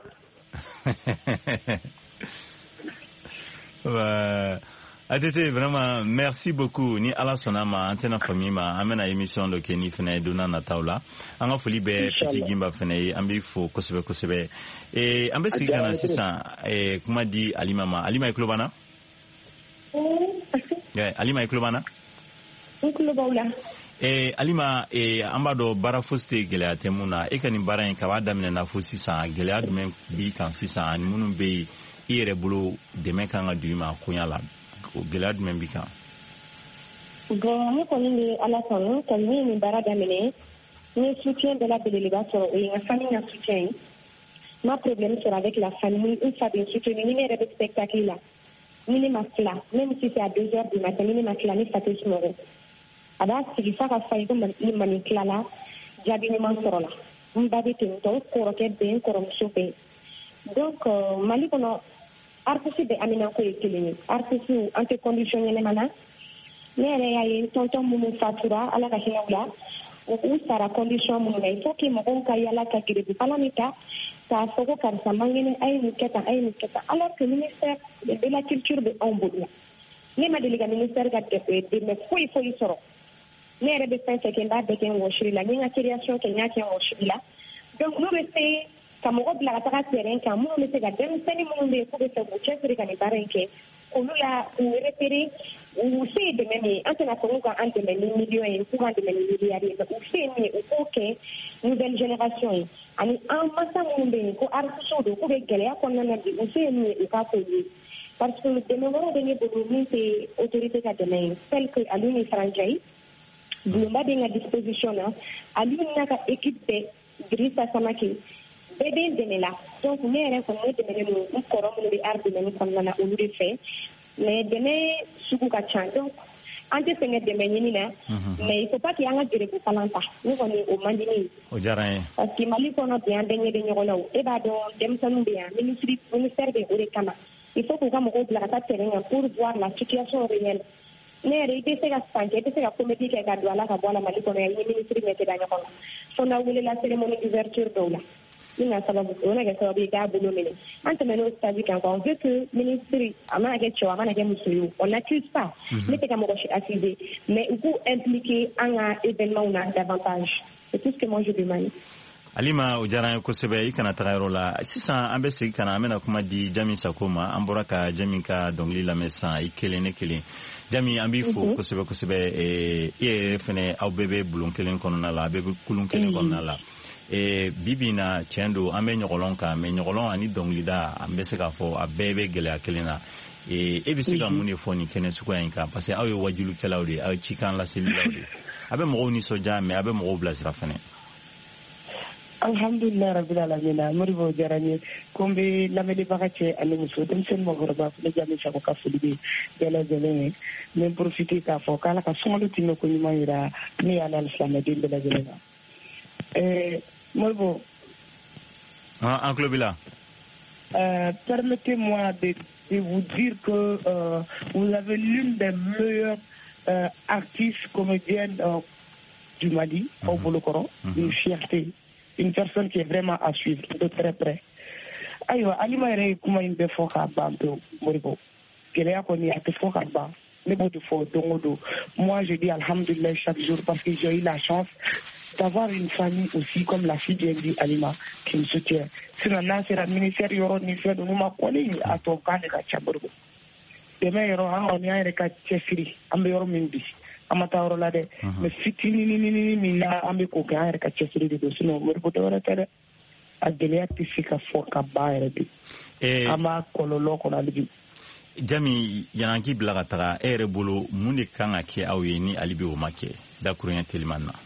A T T, vraiment, merci beaucoup. Ni ala sɔnna ma an tɛna fami ma an bɛna émission dɔ kɛ ni fɛnɛ donna nataw la. An ka foli bɛ Petit Gimba fɛnɛ ye an b'i fo kosɛbɛ kosɛbɛ. Eh, an bɛ sigi ka na sisan eh, kuma di Alima ma. Alima i tulo b'an na? Yeah, Alima i tulo b'an na? N tulo b'aw la. Eh, Alima, eh, an b'a dɔn baara fosi tɛ gɛlɛya tɛ mun na. E ka nin baara in kaba daminɛna fo sisan gɛlɛya jumɛn b'i kan sisan ani minnu bɛ yen i yɛrɛ bolo dɛmɛ kan ka don i ma koɲa la. Gɛlɛya jumɛn b'i kan? Bon ne kɔni bɛ ala sɔnna ka min nin baara daminɛ n ye soutien bɛɛ labeleba sɔrɔ o ye n ka famille ka soutien ye. N ma problème sɔrɔ avec la famille une fois bien soutenue ni ne yɛrɛ bɛ spectacle la ni ne ma tila même si c'est à deux heures du matin ni ne ma tila ne fa tɛ sunɔgɔ a b'a sigi f'a ka fa ye ko ma nin tilala jaabi ɲuman sɔrɔ la n ba bɛ ten tɔ n kɔrɔkɛ bɛ n kɔrɔmuso bɛ donc Mali kɔnɔ artiste bɛ Amina ko ye kelen ye artiste an tɛ condition ɲɛnɛma na ne yɛrɛ y'a ye tonton minnu fatura ala ka hinɛ u la u sara condition mun na il faut que mɔgɔw ka yala ka gerebu kalan ta k'a fɔ ko karisa man kɛnɛ a ye nin kɛ tan a ye nin kɛ tan alors que ministère de la culture bɛ anw bolo ne ma deli ka ministère ka dɛmɛ foyi foyi sɔrɔ ne yɛrɛ bɛ fɛn fɛn kɛ n b'a bɛɛ kɛ n wɔsiri la n ye n ka création kɛ n y'a kɛ n wɔsiri la donc n'u bɛ se ka mɔgɔ bila ka taga terrain kan minnu bɛ se ka denmisɛnnin minnu bɛ yen k'u bɛ fɛ k'u cɛsiri ka nin baara in kɛ olu la k'u repérer u se ye dɛmɛ min ye an tɛna fɔ k'u ka an dɛmɛ ni miliyɔn ye k'u k'an dɛmɛ ni miliyari ye mais u se ye min ye u k'o kɛ nouvelle génération ye ani an masa minnu bɛ yen ko artistes don k'u bɛ gɛlɛya kɔnɔna na bi u se ye min ye u k'a fɔ ye parce que dɛmɛ wɛrɛ bɛ ne bolo min tɛ autorité ka dɛmɛ ye tel que Aliou ni Faranjayi Bulumba bɛ n ka disposition na Aliou n'a ka équipe bɛɛ Dirisa Samake bɛɛ bɛ n dɛmɛ la donc ne yɛrɛ kɔni ne dɛmɛlen don n kɔrɔ minnu bɛ art domaine kɔnɔna na olu de fɛ mais dɛmɛ sugu ka ca donc an tɛ sɛgɛn dɛmɛ ɲini na mais il faut pas que an ka gerebu kalan ta ne kɔni o man di ne ye o diyara n ye parce que Mali kɔnɔ bi an bɛɛ ɲɛ bɛ ɲɔgɔn na o e b'a dɔn denmisɛnninw bɛ yan ministre ministère bɛ o de kama il faut k'u ka mɔgɔw bila ka taa terrain kan pour voir la situation réelle ne yɛrɛ i tɛ se ka san kɛ i tɛ se ka comédie kɛ ka don a la ka bɔ a la Mali kɔnɔ yan i ni ministre ɲɛ tɛ da ɲɔgɔn na fo n'aw welela cérémonie d'ouverture dɔw la ina sababu o na kɛ sababu ye k'a bolo minɛ an tɛmɛn'o stade kan on veut que ministre a mana kɛ cɛw a mana kɛ muso ye on n'accuse pas ne tɛ ka mɔgɔ si accuser mais u k'u impliquer an ka événement na davantage c'est tout ce que moi je demande. Alima o diyara n ye kosɛbɛ i kana taga yɔrɔ la sisan an bɛ segin ka na an bɛna kuma di Jami Sako ma an bɔra ka Jami ka dɔnkili lamɛn sisan i kelen ne kelen Jami an b'i fo kosɛbɛ kosɛbɛ i yɛrɛ fɛnɛ aw bɛɛ bɛ bulon kelen kɔnɔna la a bɛɛ bɛ kulun kelen kɔnɔna la bi bi in na tiɲɛ don an bɛ ɲɔgɔlɔn kan mais ɲɔgɔlɔn ani dɔnkilida an bɛ se k'a fɔ a bɛɛ bɛ gɛlɛya kelen na e bɛ se ka mun de fɔ nin kɛnɛ suguya in kan parce que aw ye wajulikɛlaw de aw ye cikan laselilaw de a bɛ mɔgɔw nisɔndiya mais a bɛ mɔgɔw bilasira fɛnɛ. Alhamdulillah rabbil alamin Moribo diyara n ye ko n bɛ lamɛnnibaga cɛ ani muso denmisɛnnin mɔgɔkɔrɔba ne Jami Sako ka foli bɛ bɛɛ lajɛlen ye n bɛ profiter k'a fɔ k'Ala ka sunkalo tɛmɛ ko ɲuman yira ne y'ala alisilamɛden bɛɛ lajɛlen na. Moribo. Ah, en club là. Euh, permettez-moi de, de vous dire que euh, vous avez l'une des meilleures euh, artistes comédiennes euh, du Mali, mm-hmm. au Bolokoro, mm-hmm. une fierté, une personne qui est vraiment à suivre de très près. Aïwa, Alima yɛrɛ kuma in bɛɛ fɔ k'a ban pewu Moribo. Gɛlɛya kɔni a tɛ fɔ k'a ban. Ne b'o de fɔ don o don. Moi, je dis alhamdulillah chaque jour parce que j'ai eu la chance d'avoir une famille aussi comme la fille bien dit Alima qui me soutient. Sinon, n'a sera ministère yɔrɔ ni fɛn ninnu ma kɔni a tɔ k'an de ka ca Moribo. Dɛmɛ yɔrɔ an kɔni an yɛrɛ ka cɛsiri an bɛ yɔrɔ min bi. An ma taa yɔrɔ la dɛ. Mais fitinininin min na an bɛ k'o kɛ an yɛrɛ ka cɛsiri de don sinon Moribo dɔ wɛrɛ tɛ dɛ. A gɛlɛya tɛ se ka fɔ ka ban yɛrɛ de. An b'a kɔlɔlɔ kɔnɔ hali bi. Jami yanni k'i bila ka taga e yɛrɛ bolo mun de kan ka kɛ aw ye ni hali bi o ma kɛ dakuruɲɛ teliman na.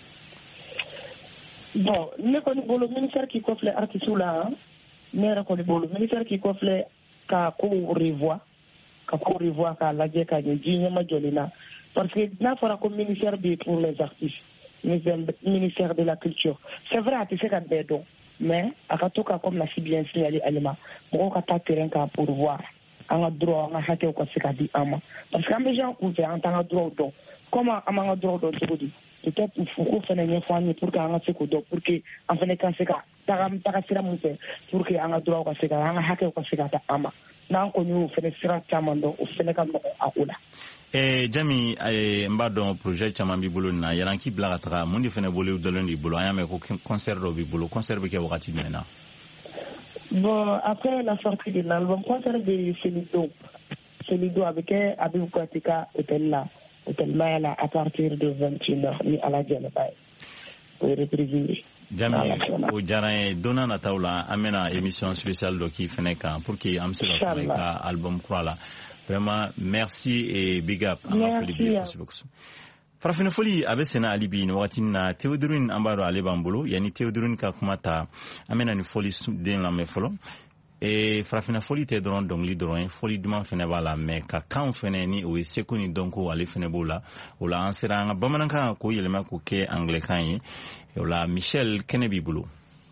Bon ne kɔni bolo ministère k'i kɔfilɛ artistes la ne yɛrɛ kɔni bolo ministère k'i kɔfilɛ ka kow revoir ka kow revoir k'a lajɛ ka ɲɛ ji ɲɛma jɔlen na parce que n'a fɔra ko ministère bɛ pour les artistes ministère de la culture c'est vrai a tɛ se ka bɛɛ dɔn mais a ka to ka comme la si bien signalé Alima mɔgɔw ka taa terrain kan pour voir an ka droit an ka hakɛw ka se ka di an ma parce que an bɛ gens kun fɛ an t'an ka droit dɔn comment an b'an ka droit dɔn cogo di peut-être il faut ko fɛnɛ ɲɛfɔ an ye pour que an ka se k'o dɔn pour que an fɛnɛ ka se ka taga taga sira mun fɛ pour que an ka droit ka se ka an ka hakɛw ka se ka ta an ma n'an kɔni y'o fɛnɛ sira caman dɔn o fɛnɛ ka nɔgɔ a ko la. Eh, Jami n b'a dɔn projet caman b'i bolo nin na yanni k'i bila ka taga mun de fɛnɛ bolo dalen b'i bolo an y'a mɛn ko concert dɔ b'i bolo concert bɛ kɛ wagati jumɛn na. Bon, après la sortie de l'album, concert de Selido, Selido avec Abib Kouatika hôtel là, hôtel Mayala à partir de vingt et une heures ni à la Djenebay pour représailler. Jami o diyara n ye don n'a nataw la an bɛna émission spéciale dɔ k'i fɛnɛ kan pour que an bɛ se ka kuma i ka album kura la vraiment merci et big up an ka foli b'i ye kosɛbɛ kosɛbɛ. Farafina foli a bɛ senna hali bi nin wagati na Théodorin an b'a dɔn ale b'an bolo yanni Théodorin ka kuma ta an bɛna nin foli den lamɛn fɔlɔ ee farafina foli tɛ dɔrɔn dɔnkili dɔrɔn ye foli duman fɛnɛ b'a la mais ka kan fɛnɛ ni o ye seko ni dɔnko ale fɛnɛ b'o la o la an sera an ka bamanankan k'o yɛlɛma k'o kɛ anglɛkan ye o la Michel kɛnɛ b'i bolo.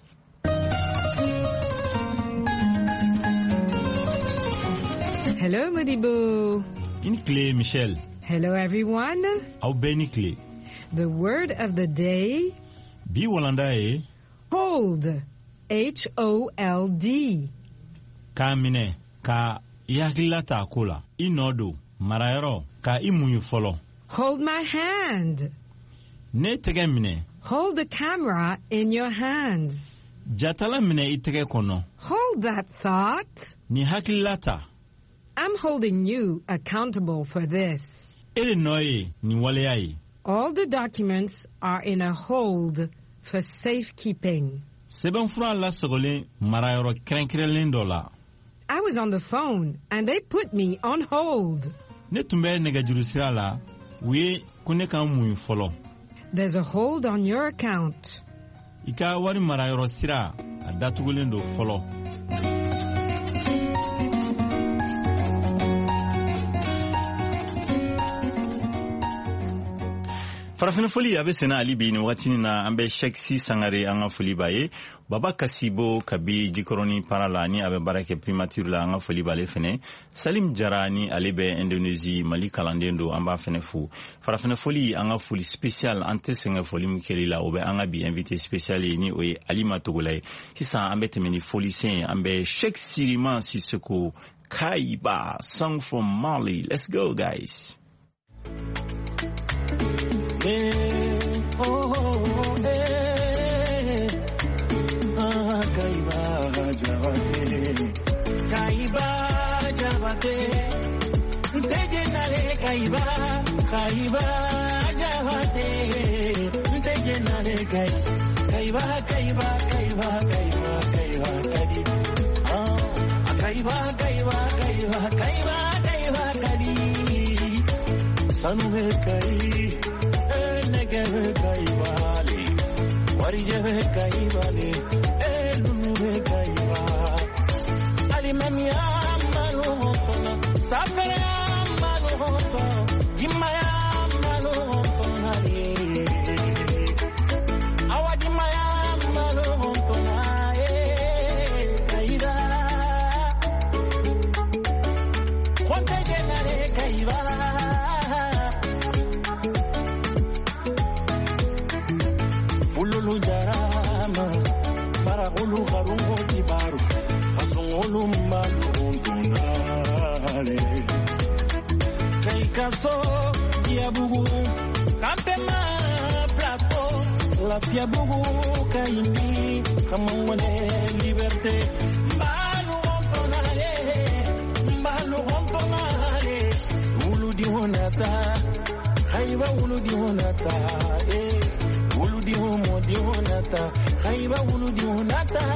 Hello Modibo. Une clé Michel. Hello everyone. Aw bɛɛ ni tile. The word of the day bi walanda e hold, H O L D. Ka mine ka yakilata kula inodo marayoro ka imunyu folo. Hold my hand. Ne tege mine. Hold the camera in your hands. Jatala mine itege kono. Hold that thought. Ni hakilata. I'm holding you accountable for this. Ele noye ni waleai. All the documents are in a hold for safekeeping. Seben fura la sogole marayoro krenkrelen dola. I was on the phone and they put me on hold. Ne tumbe nega jurusira la we kuneka mu folo. There's a hold on your account. Ika wari marayoro sira adatugulen do folo. Farafina foli abe sena ali bi ni wakati na ambe Sheksi Sangare anga foli baye baba Kasibo kabi jikoroni parala ni abe barake primature la anga foli bale fene Salim Jarani alebe Indonesia Mali kalandendo amba fene fu Farafina foli anga foli special ante senga foli mukeli la obe anga bi invité spécial ni oye Alima Togolay sisa ambe temeni foli sen ambe Sheksi Rima Sisoko Kaiba song from Mali. Let's go guys. Eh, oh, oh, eh, ah, Kaiba Jabate, Kaiba Jabate, Tejenale Kaiba, Kaiba Jabate, Tejenale Kai, Kaiba, Kaiba, Kaiba, Kaiba, Kaiba, Kadi, ah, Kaiba, Kaiba, Kaiba, Kaiba, Kaiba, Kadi, Sanwe Kai. Kaibale, Warije Kaibale, Elu Kaiba, Alimania Malohotona, Safara Malohoto, Jimaya Malohotona, Awa Jimaya Malohotona, Kaida, Honte Genare Kaiba. Ululu jarama para ulu garungo tibaru asungulu malu tunale kai kaso ya bugu kampema plato la pia bugu kaini kamangone liberté malu tunale malu tunale ulu di honata haiba ulu di honata eh Uludi homo di honata, Kaiba uludi honata,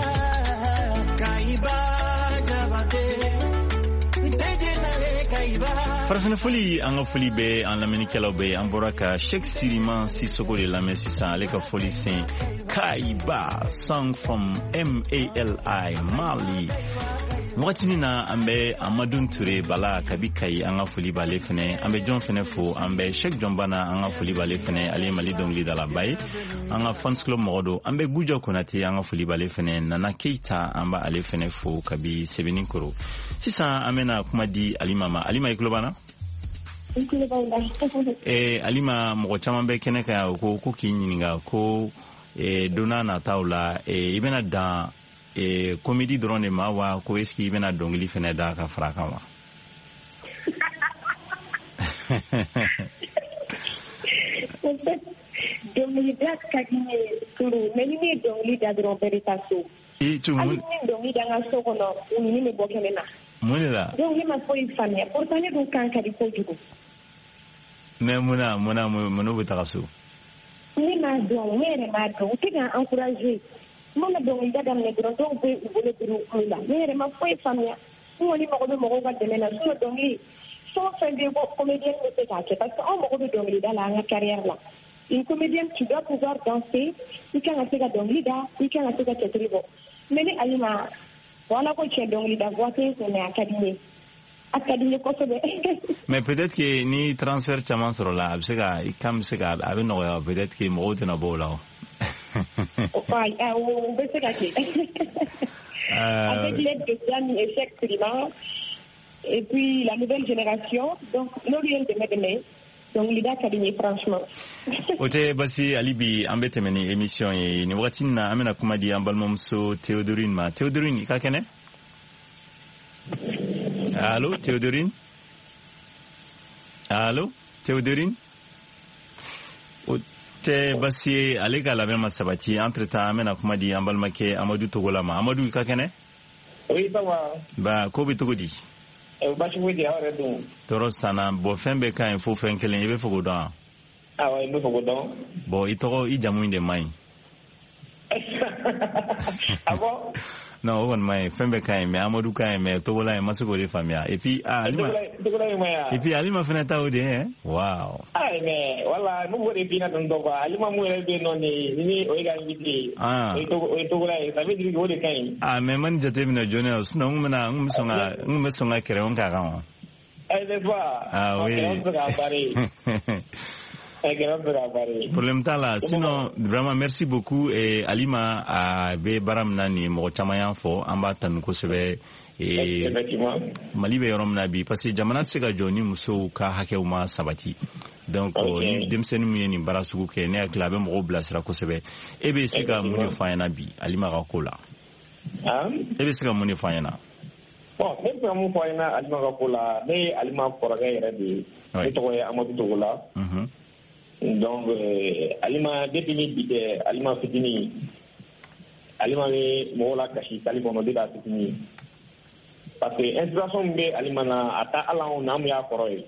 Kaiba Jabate, Tejenale Kaiba. Farafina foli anga foli be an lameni kelaw be an bɔra ka Sheksi Rima Sisoko de lamɛn sisan ale ka foli sen Kaiba song from M A L I Mali. Mwatini na ambe Amadou Touré bala kabi kai anga foli bale fene ambe John fene fo ambe Sheikh Jombana anga foli bale fene ale Mali dongli dala bay anga fans club modo ambe Buja Konate anga foli bale fene Nana Keita amba ale fene fo kabi Sebeni Koro sisa amena kuma di Alima ma Alima iklobana eh Alima mɔgɔ caman bɛ kɛnɛ kan ko ko k'i ɲininka ko eh donna nataw la eh i bɛna dan eh comédie dɔrɔn de ma wa ko est-ce que i bɛna dɔnkili fɛnɛ da ka fara kan wa dɔnkili da ka di n ye turu mais ni ne ye dɔnkili da dɔrɔn bɛɛ bɛ taa so hali ni dɔnkili da n ka so kɔnɔ u ni bɛ bɔ kɛnɛ na mun de la donc ne ma foyi faamuya pourtant ne dun kan ka di kojugu mais muna muna munu bɛ taga so ne m'a dɔn ne yɛrɛ m'a dɔn u tɛ k'an encourager mana dɔnkili da daminɛ dɔrɔn dɔw bɛ u bolo biri u kulo la ne yɛrɛ ma foyi faamuya n kɔni mago bɛ mɔgɔw ka dɛmɛ na sinon dɔnkili fɛn o fɛn bɛ yen ko comédienne bɛ se k'a kɛ parce que anw mago bɛ dɔnkili da la an ka carrière la une comédienne tu dois pouvoir danser i kan ka se ka dɔnkili da i kan ka se ka cɛtiri bɔ mais ni Alima wala ko cɛ dɔnkili da voix tɛ mais a ka di n ye a ka di n ye kosɛbɛ mais peut-être que ni transfert caman sɔrɔ la a bɛ se ka i kan bɛ se ka a bɛ nɔgɔya peut-être que mɔgɔw tɛna bɔ o la o o bɛ se ka kɛ avec l'aide de Dani et Sheikh Rima et puis la nouvelle génération donc n'olu ye n dɛmɛ dɛmɛ donc lida kadini franchement ote basi alibi ambete meni émission ye ni wakati na amena kuma di ambalmomso Théodorine ma Théodorine ka kene allô Théodorine allô Théodorine ote basi alega la même sabati entre temps amena kuma di ambalmake Amadou Togolama Amadou ka kene oui ça va ba ko bi togodi e ba ci wodi awre do torostana bo fembe kan fo fen kelen ibe fogo don ah ouais ibe fogo don bo itoro ijamu inde mai ah bon non on mai fembe kan me Amadou kan me to bola ma soko de famia et puis ah alima et puis alima fenata ode hein wow ah mais wala mu wori bina don do ba alima mu rebe non ni ni o ga ngiti ah o to o to bola ça veut dire que wori kan ah mais man jate mina journals non mena ngum songa ngum songa kere on ka kan eh des fois ah oui problème tala sinon vraiment merci beaucoup et Alima a be baram nani mo chamayan fo amba tan ko sebe e mali be yorom nabi parce que jamana sega joni muso ka hakew ma sabati donc ni demsen mu ni barasugo ke ne klabe mo blasra ko sebe e be sega mu ni fayna bi Alima ka kola ah e be sega mu ni fayna bon même pour mu fayna Alima ka kola ne Alima ko raga yere bi to ko Amadou Togola mhm donc euh, alima depuis bide alima fitini alima me mola kashi tali bono de da fitini parce que inspiration be alima na ata ala on nam ya koroy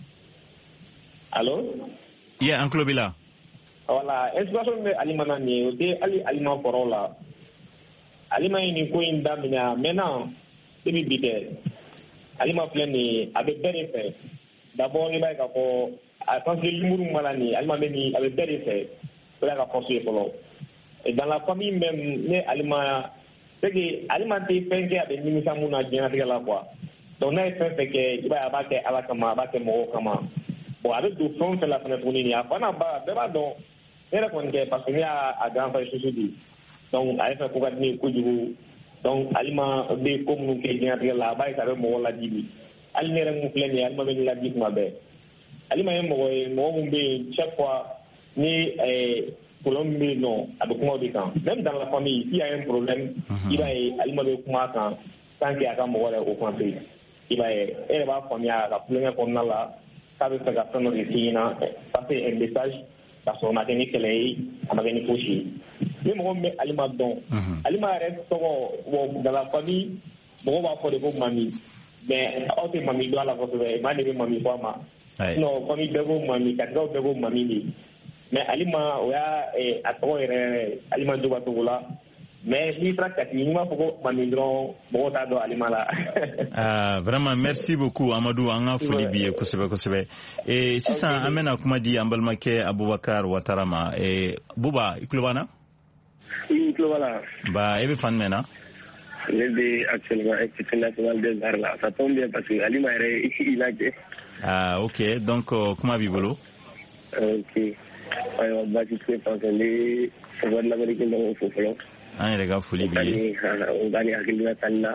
allo yeah uncle bila wala inspiration be alima na ni de ali alima korola alima ni ko inda mina maintenant depuis bide alima pleni avec benefit d'abord il va ko à quand les limuru malani alima meni avec belle fait pour la construire pour et dans la famille même né alima c'est que alimenter penke avec nimisa muna bien avec la quoi donc na fait que il va abattre ala kama abattre mo kama bon avec du fond c'est la fenêtre ni a pas na ba ba donc era kon que parce que il y a à grand frère souci donc avec ko gadni ko jugu donc alima be comme nous que bien avec la ba ça mo la dibi almere mu plein alima meni la dibi ma be alima yemo mo mumbe chaque fois ni eh Colombie non avec moi de quand même dans la famille il y a un problème il va alima de kuma kan tant qu'il y a mo wala au conseil il va elle va famia la première comme là ça veut faire que nous ici-na passer un message parce qu'on a tenu que les amagani pochi même mo alima don alima reste dans la famille bon va faire de mamie mais autre mamie doit la recevoir mais mamie quoi ma no famille de go mami katro de go mami ni mais alima oya e atoire alima do batula mais ni trakati ni ma foko mami dron bo ta do alima la ah vraiment merci beaucoup Amadou anga foli bi ko sebe ko sebe et si ça amena kuma di ambalmake Abubakar Watarama et buba iklubana iklubana ba ebe fan mena le de actuellement équipe nationale des arts là ça tombe bien parce que alima est il a ah ok donc uh, comment bibolo ok ayo ba ci ko pensé pour l'Amérique dans le football ah les gars folie bien on gagne à quel temps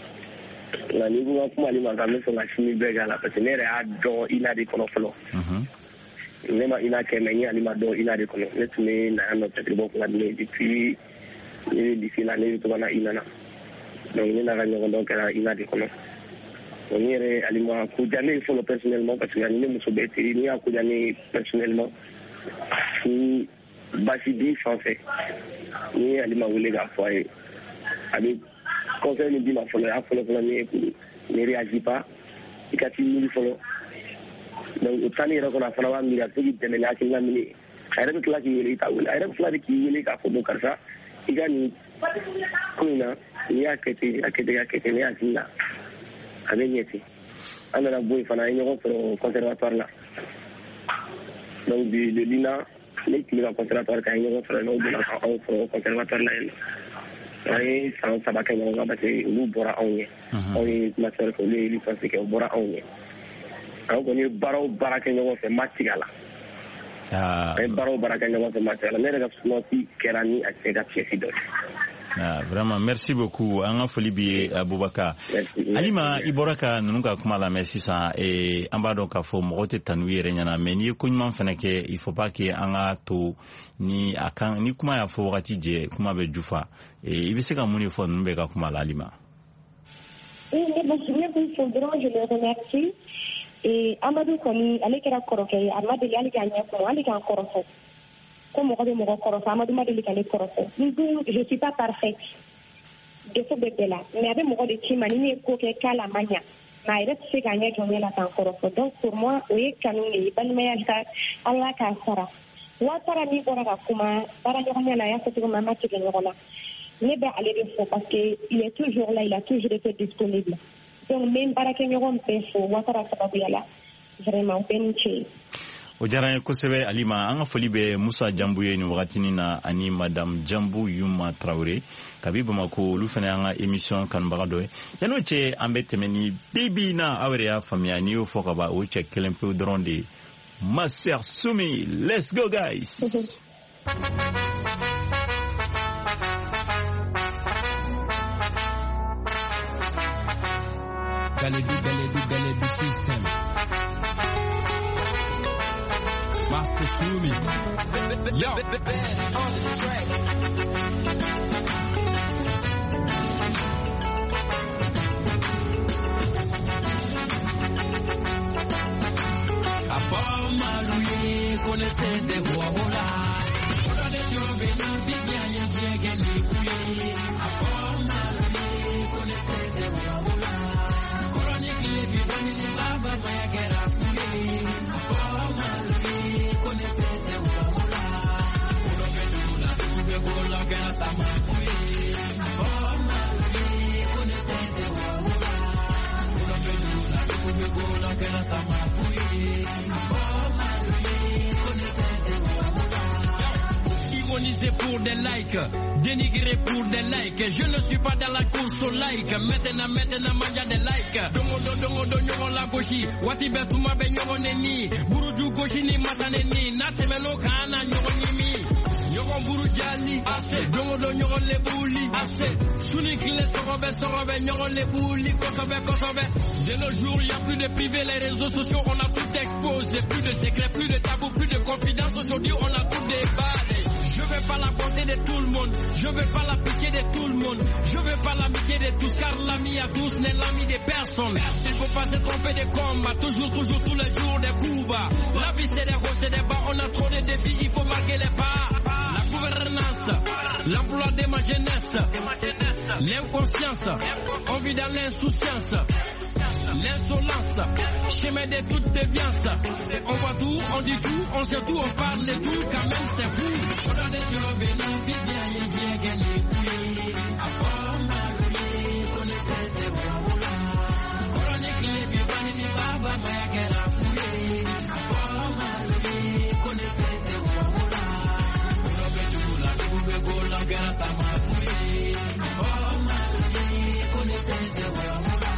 la niveau comme ali ma gamme sur la chimie bega la parce que ne a do ina de kono flo mhm ne ma ina ke meni ali ma do ina de kono ne tuni na no peut-être beaucoup la ne depuis ni d'ici l'année to na ina na donc ni na gagne donc ina de kono on irait aliment Koudjani il faut le personnellement parce qu'il y a une monsieur Betty ni à Koudjani personnellement ni Bachidi français ni aliment ou les gars foyer avec conseil nous dit ma folle à folle folle ni ne réagit pas il a tenu folle donc au tani reko na fana mi ga tigi tene la ki lamini ayre bi klaki yeli ta wala ayre flari ki yeli ka fodo karsa igani kuna ni akete akete akete ni asinda abenyeti ana boy fana ni ko conservatoire là donc de de lina les qui va conservatoire ka ni ko no de la ko conservatoire là ay sans sabaka ni ko bate lu bora onye onye ma ser ko le li pense que bora onye aw ko ni baro baraka ni ko fe matigala ah ay baro baraka ni ko fe matigala ne ga no ti kerani ak ga pieci do Ah, vraiment, merci beaucoup. Anga Folibi Aboubaka. Alima Iboraka Nunga Kumala Messisa et Ambado Kafo Morote Tanui Renyana, mais ni Kunman Feneke, il faut pas que Anga to ni Akan ni Kuma ya Foratije, Kuma Bejufa. Et il veut se qu'un monifon Mbeka Kumala Alima. Oui, mais bon, je le remercie. Et Amadou Komi, allez qu'elle a coroqué, Amadou Yali Gagné, pour aller en corofo. Comme on dit, mon corofo, Amadou Madeli Kale corofo. Je ne suis pas parfaite. De ce bébé-là. Mais avec mon rôle de Timani, Koke Kala Mania. Mais il s'est gagné qu'on est là en corofo. Donc pour moi, oui, Kanouni, Balmea, Allah Kassara. Watara ni Boraka Kuma, Baragornia, la Yassatu Mama Tigenrola. Mais ben, allez le faux parce qu'il est toujours là, il a toujours été disponible. Donc même Barakenyoron Pefo, Watara Sababiala, vraiment, Benche. Ojara kosebe Alima anga folibe Musa Jambuye ni wakatini na ani Madame Jambu Yuma Traoré kabibu mako lufene anga emission kan bagadoe yano che ambete meni bibi na awre ya famia ni ufoka ba uche kelempe dronde Maser Sumi. Let's go guys. Galedu Galedu Galedu system. Master Sumi. Yo. On the track. Apa maluye connaissez des voix-là. Pour des jobs et bien y a gagné kuye. Apa maluye connaissez des voix-là. Chronique les bidons ni baba maya gera kuye. Apa maluye connaissez des voix-là. Pour que nous la sube gola gera sama kuye. Apa maluye connaissez des voix-là. Pour que nous la sube gola gera sama kuye. Ironiser pour des likes, dénigrer pour des likes. Je ne suis pas dans la course au like. Maintenant, maintenant, manja des likes. Dongo do dongo do nyogo la goshi. Wati betu mabe nyogo neni. Buruju goshi ni masaneni. Nate meno kana nyogo nimi. Nyogo buru jali. Assez. Dongo do nyogo le bouli. Assez. Suni kile sorobe sorobe nyogo le bouli. Kosobe kosobe. De nos jours, il n'y a plus de privé. Les réseaux sociaux, on a tout exposé. Plus de secrets, plus de tabous, plus de confidence. Aujourd'hui, on a tout déballé. Je veux pas la bonté de tout le monde, je veux pas la pitié de tout le monde, je veux pas l'amitié de tous, car l'ami à tous n'est l'ami des personnes. Il faut pas se tromper de combat, toujours, toujours, tous les jours des coups bas. La vie c'est des hauts, c'est des bas, on a trop de défis, il faut marquer les pas. La gouvernance, l'emploi de ma jeunesse, l'inconscience, on vit dans l'insouciance. L'insolence, chemin de toute déviance. On voit tout, on dit tout, on sait tout, on parle de tout, quand même c'est fou. On a des jobs et la vie bien, il y a gagné. Avant Marie, connaissez des voix-là. Chronique les bivani ni baba, maya gera fouillé. Avant Marie, connaissez des voix-là. On a besoin la coupe, gola, gera sama fouillé. Avant Marie, connaissez des voix-là.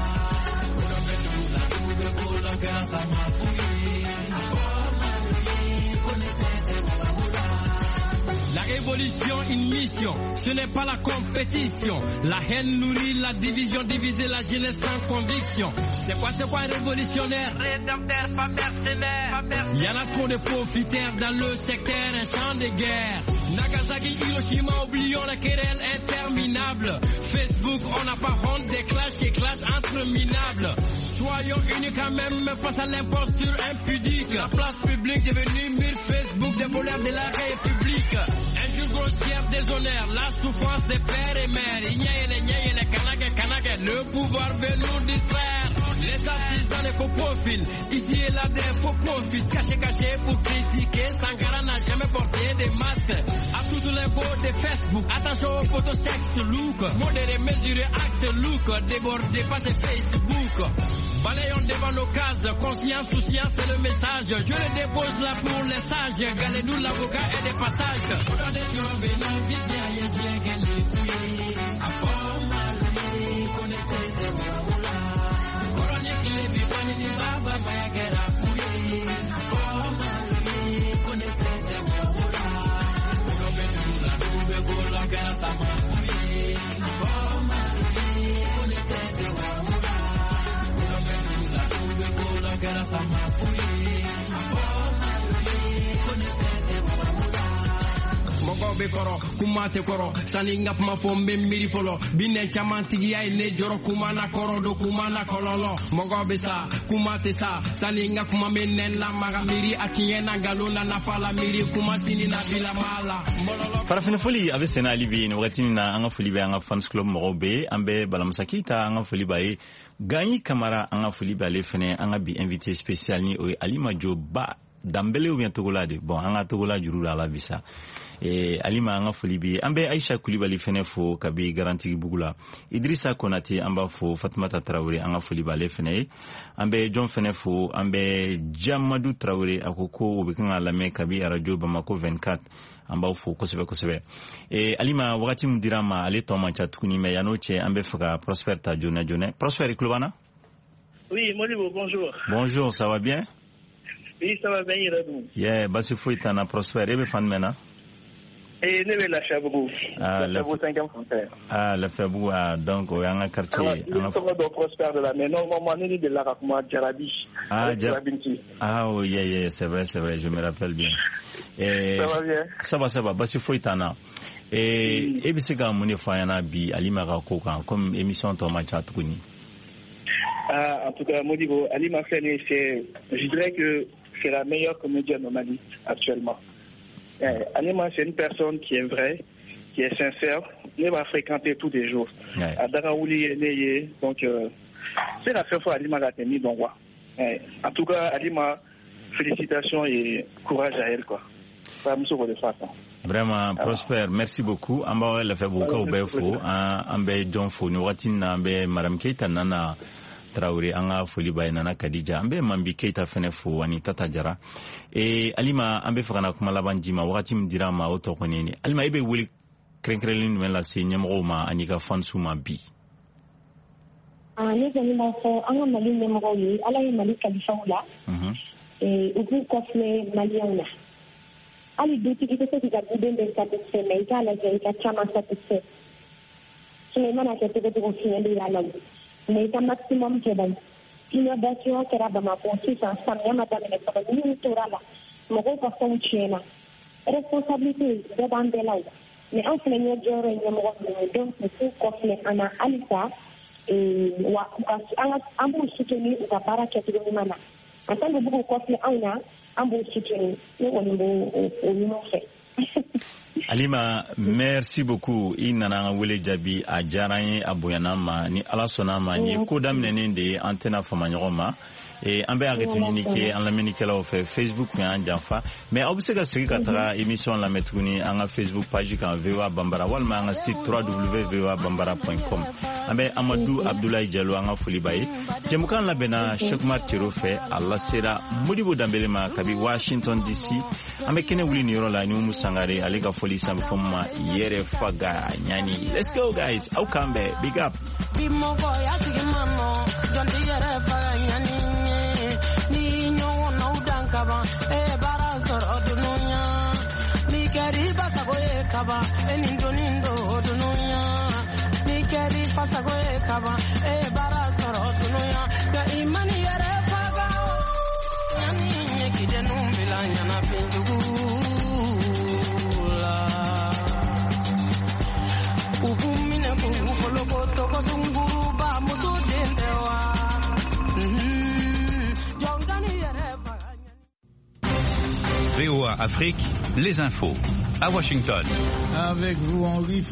La révolution, une mission, ce n'est pas la compétition. La haine nourrit la division, diviser la jeunesse sans conviction. C'est quoi, c'est quoi révolutionnaire? Rédempteur, pas mercenaire. Il y en a trop de profiteurs dans le secteur, un champ de guerre. Nagasaki, Hiroshima, oublions la querelle interminable. Facebook, on n'a pas honte des clashs et clashs entre minables. Soyons unis quand même face à l'imposture impudique. La place publique devenue mur Facebook des voleurs de la République. Injure grossière, déshonneur, la souffrance des pères et mères. Ignaye les niais et les canagres, canagres, le pouvoir veut nous distraire. Les artisans des faux profils, ici et là des faux profils. Caché, caché pour critiquer, Sankara n'a jamais porté des masques. À tous les beaux de Facebook, attention aux photos sexe look. Modéré, mesuré, acte look. Débordé, passé Facebook. Balayons devant nos cases, conscience, souciance, c'est le message. Je le dépose là pour les sages. Galédou, l'avocat et des passages. On a des jobs et la vie derrière Dieu, galé, à fort mal, connaissez des voix-là. Chronique les bivani ni baba, maya gera fouillé. À fort mal, connaissez des voix-là. On a besoin la nouvelle gola, gera sama fouillé. Mogobe koro kumate koro sani ngap ma fo mbiri folo binen chamantigi ay ne joro kumana koro do kumana kololo mogobe sa kumate sa sani ngap ma menen la maga miri atiena galona na fala miri kuma sini na bila mala farafina foli abe sena alibi no watini na anga foli be anga fans club mogobe ambe balamsakita anga foli bae Gagny Camara anga foli be ale fene anga bi invité spécial ni o Alima Joba Dambele ou bien Togolade bon anga Togola juru la visa et Alima anga foli bi ambe Aisha Koulibaly fene fo kabi garanti bugula Idrissa Konate amba fo Fatmata Traoré anga foli ba le fene ambe John fene fo ambe Jamadou Traoré akoko obekanga lame kabi radio Bamako vingt-quatre amba fo kosebe kosebe e Alima wakati mdirama ale to mancha tukuni me yanoche ambe faka Prosper ta jona jona Prosper Klobana. Oui, Modibo, bonjour. Bonjour, ça va bien? Oui, ça va bien, Iradou. Yeah, basi fuitana Prosper ebe fan mena. Et ne la Chabou. Ah, la Chabou cinquième français. Ah, la Fabou, ah, donc, au yanga quartier. Alors, il de Prosper de la mais normalement, il est de la Rakma Djarabi. Ah, Djarabi. Ah, oui, yeah, yeah, c'est vrai, c'est vrai, je me rappelle bien. Et, ça va bien? Ça va, ça va, basi fuitana. Et, et bisi ga mune fayana bi Alima Rakoka, comme émission Thomas Tchatkuni. Ah, en tout cas, Modibo, Alima Fene, c'est, je dirais que c'est la meilleure comédienne au Mali, actuellement. Eh, Alima, c'est une personne qui est vraie, qui est sincère, elle va fréquenter tous les jours. Ouais. À Daraouli, donc, euh, c'est la seule fois Alima l'a tenu dans roi. Eh, en tout cas, Alima, félicitations et courage à elle, quoi. Vraiment, Prosper, merci beaucoup. Amba la fait beaucoup au Befo, Ambe John Fo, Noatina, Ambe Madame Keita Nana Traoré, Anga Foliba Nana Kadija, Ambe Mambi Keita Fenefo, Anita Tajara. Et Alima, Ambe Frana Kumalabandima, Watim Dirama, Otokonini. Alima Ebe Willy Krenkrelin, Melasi, Nyamroma, Anika Fansuma Bi. Ah, les animaux sont en Mali, Nyamroyi, Alaï Mali Kalifaoula, et Ubu Kofle Maliana. Ali duty kita tu tidak buden dan satisfait, mais il a la vie est tellement satisfait. Sulaiman a été de confiner de la langue. Mais il a maximum que ben. Innovation qui raba ma pensée sans samia madame ne pas ni torala. Mogo pas son chena. Responsabilité de bandela. Mais en fait le joro ni mogo donc c'est confler ana alisa et wa anga ambu soutenir ou para que tu mana. En tant que beaucoup confler ana Alima, merci beaucoup. Inana wele jabi a jaranye aboyanama ni alasonama ni kodam nenende antena famanyoma et ambe agetunike en la menikela au Facebook mais en janfa mais obsega sigi katara émission la metuni en Facebook page kan V O A Bambara walma en site w w w point v o a bambara point com ambe Amadou Abdoulaye Diallo en fulibaye jemukan la bena Chekmar Tirofe Allah sera Modibo Dambelema kabi Washington D C ambe kene wuli ni rola ni musangare alega foli sam foma yere faga nyani. Let's go guys, au kambe big up bimoko ya sigimano jonti yere faga nyani ni nyo na udankaba e barazor odunya ni kari basagoye kaba eni ndonindo odunya ni kari basagoye kaba e barazor odunya ka imani yere faga nyani nyekidenu milanya na pindugu V O A Afrique, les infos à Washington. Avec vous, Henri.